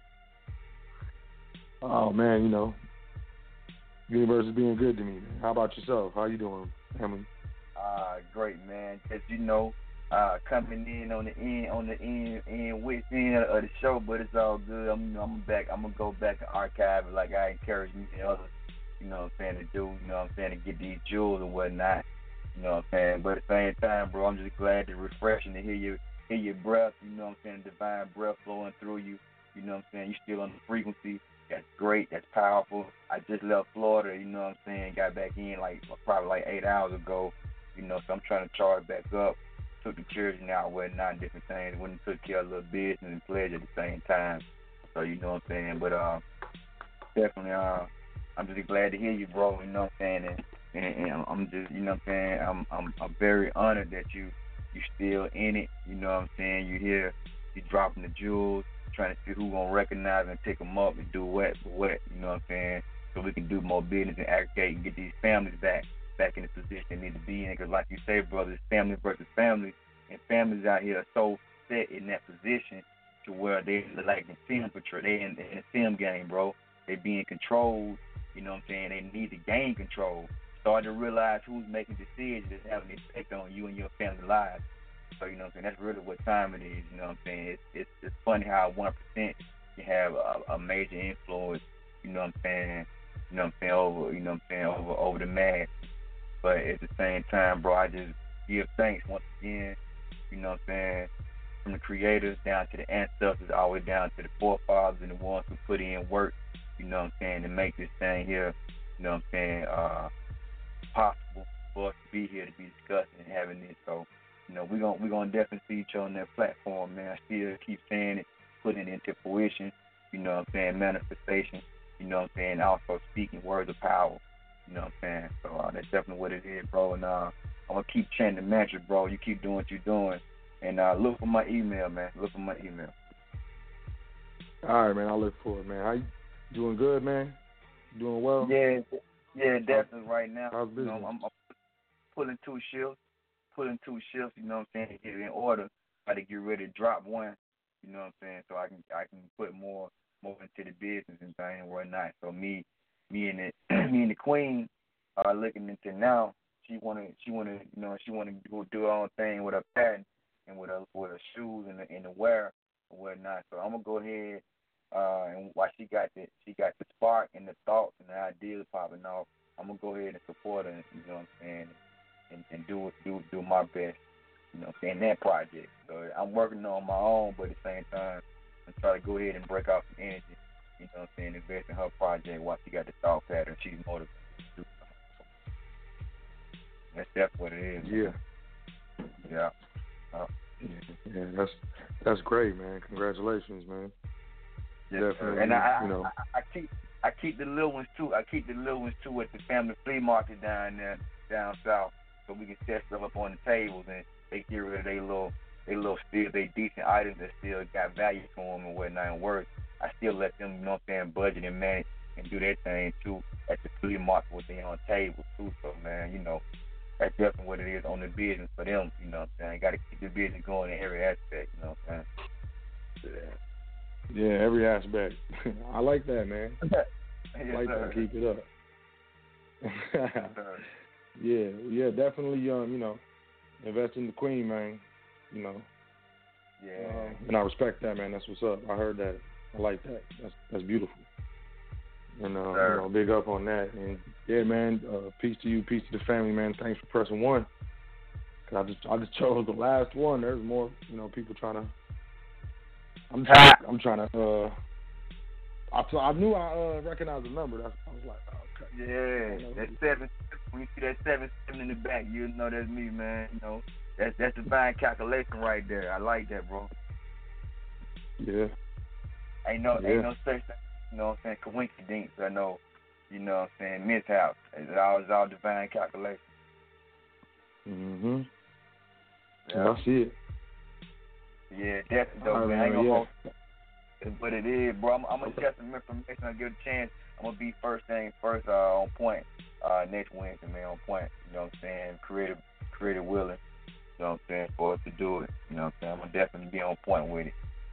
Oh man, universe is being good to me, man. How about yourself? How you doing, Emily? Great, man. Just coming in on the end with end of the show, but it's all good. I'm back. I'm gonna go back and archive it like I encourage me and others, to do, to get these jewels and whatnot. But at the same time, bro, I'm just glad to refreshing to hear your breath, divine breath flowing through you. You still on the frequency. That's great. That's powerful. I just left Florida, got back in probably 8 hours ago, so I'm trying to charge back up. Took the church now, whatnot, different things. Went and took care of a little business and pleasure at the same time. So, But definitely, I'm just glad to hear you, bro, And I'm just, I'm very honored that you still in it, You here, you dropping the jewels, trying to see who gonna recognize and pick them up and do what, so we can do more business and aggregate and get these families back in the position they need to be in. Because like you say, brother, it's family versus family, and families out here are so set in that position to where they like the film portray. They in the film game, bro. They being controlled. They need to gain control. Start to realize who's making decisions that's having an effect on you and your family lives. So that's really what time it is. It's funny how 1% can have a major influence. Over the mass. But at the same time, bro, I just give thanks once again, from the creators down to the ancestors, all the way down to the forefathers and the ones who put in work, to make this thing here, possible for us to be here, to be discussing and having this. So, we're gonna definitely see each other on that platform, man. I still keep saying it, putting it into fruition, manifestation, also speaking words of power. So that's definitely what it is, bro. And I'm going to keep chanting the mantra, bro. You keep doing what you're doing. And look for my email, man. Look for my email. All right, man. I'll look for it, man. How you doing good, man? Doing well? Yeah, definitely right now. How's business? I'm pulling two shifts, to get it in order. Try to get ready to drop one, so I can put more into the business and things and whatnot. So me and the queen are looking into now. She wanna go do her own thing with her pattern and with her shoes and the wear and whatnot. So I'm gonna go ahead and while she got the spark and the thoughts and the ideas popping off, I'm gonna go ahead and support her, and do my best, in that project. So I'm working on my own, but at the same time I'm trying to go ahead and break out some energy. Invest in her project while she got the thought pattern. She's motivated to do something. That's definitely what it is. Yeah. Yeah, that's great, man. Congratulations, man. Yes, definitely. And I keep the little ones too. At the family flea market down south, so we can set stuff up on the tables and they get rid of they little still they decent items that still got value to them and whatnot and worth. I still let them, budget and manage and do their thing too at the flea market with their own table too. So man, that's definitely what it is on the business for them. Got to keep the business going in every aspect. Yeah, every aspect. I like that, man. I like that. Keep it up. Yeah, definitely. Invest in the queen, man. Yeah. And I respect that, man. That's what's up. I heard that. I like that. That's beautiful. And big up on that. And yeah, man. Peace to you. Peace to the family, man. Thanks for pressing one. Cause I just chose the last one. There's more, people trying to. I'm trying to. I knew I recognized the number. I was like, oh, okay. Yeah, that's 7. When you see that 7 in the back, you know that's me, man. That's divine calculation right there. I like that, bro. Yeah. Ain't no such thing, coincidence. I know, mishap. It's all divine calculation. Mhm. Yeah, I see it. Yeah, definitely, though, man. I ain't gonna hold but it is, bro. I'm gonna share some information. I'll give it a chance. I'm gonna be first on point next Wednesday, man. On point. Creative willing. You know what I'm saying? For us to do it. You know what I'm saying? I'm going to definitely be on point with it.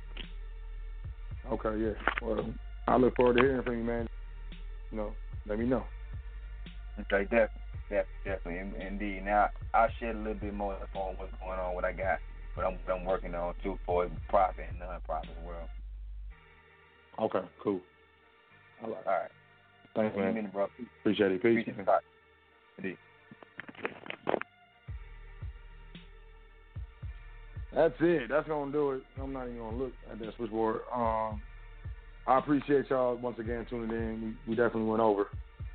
Okay, yeah. Well, I look forward to hearing from you, man. You know, let me know. Okay, definitely. Indeed. Now, I'll shed a little bit more on what's going on, what I got, what I'm working on, too, for profit and non-profit world. Okay, cool. All right. Thanks, man. Minute, bro. Appreciate it. Peace. Indeed. That's it. That's going to do it. I'm not even going to look at that switchboard. I appreciate y'all once again tuning in. We definitely went over.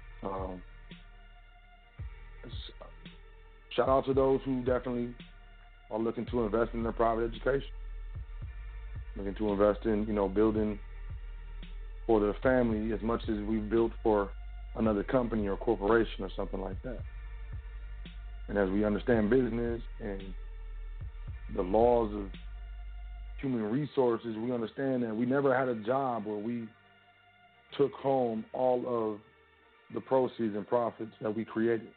Shout out to those who definitely are looking to invest in their private education. Looking to invest in, building for their family as much as we've built for another company or corporation or something like that. And as we understand business and the laws of human resources, we understand that we never had a job where we took home all of the proceeds and profits that we created.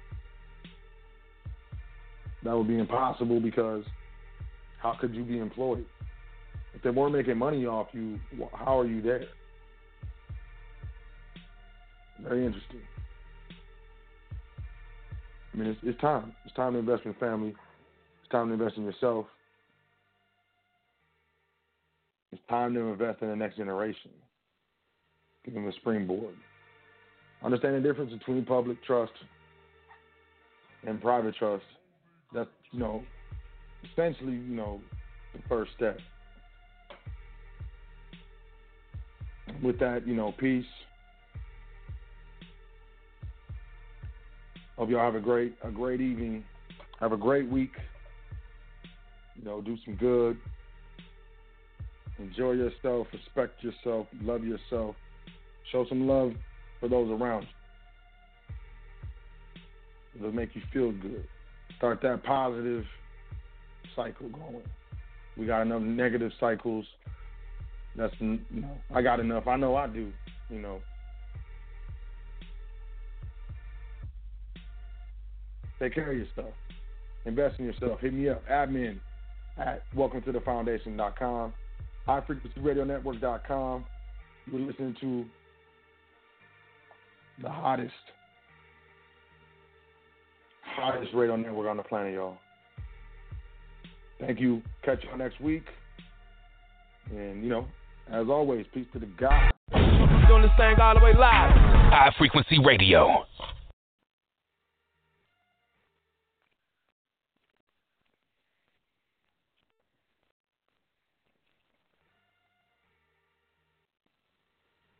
That would be impossible because how could you be employed? If they weren't making money off you, how are you there? Very interesting. I mean, it's time. It's time to invest in family. It's time to invest in yourself. It's time to invest in the next generation. Give them a springboard. Understand the difference between public trust and private trust. That's, essentially, the first step. With that, peace. Hope y'all have a great evening. Have a great week. Do some good. Enjoy yourself. Respect yourself. Love yourself. Show some love for those around you. It'll make you feel good. Start that positive cycle going. We got enough negative cycles. That's, I got enough. I know I do, Take care of yourself. Invest in yourself. Hit me up. Admin at welcometothefoundation.com. highfrequencyradionetwork.com. You're listening to the hottest radio network on the planet, y'all. Thank you. Catch y'all next week. And, as always, peace to the God. Doing this thing all the way live. High Frequency Radio.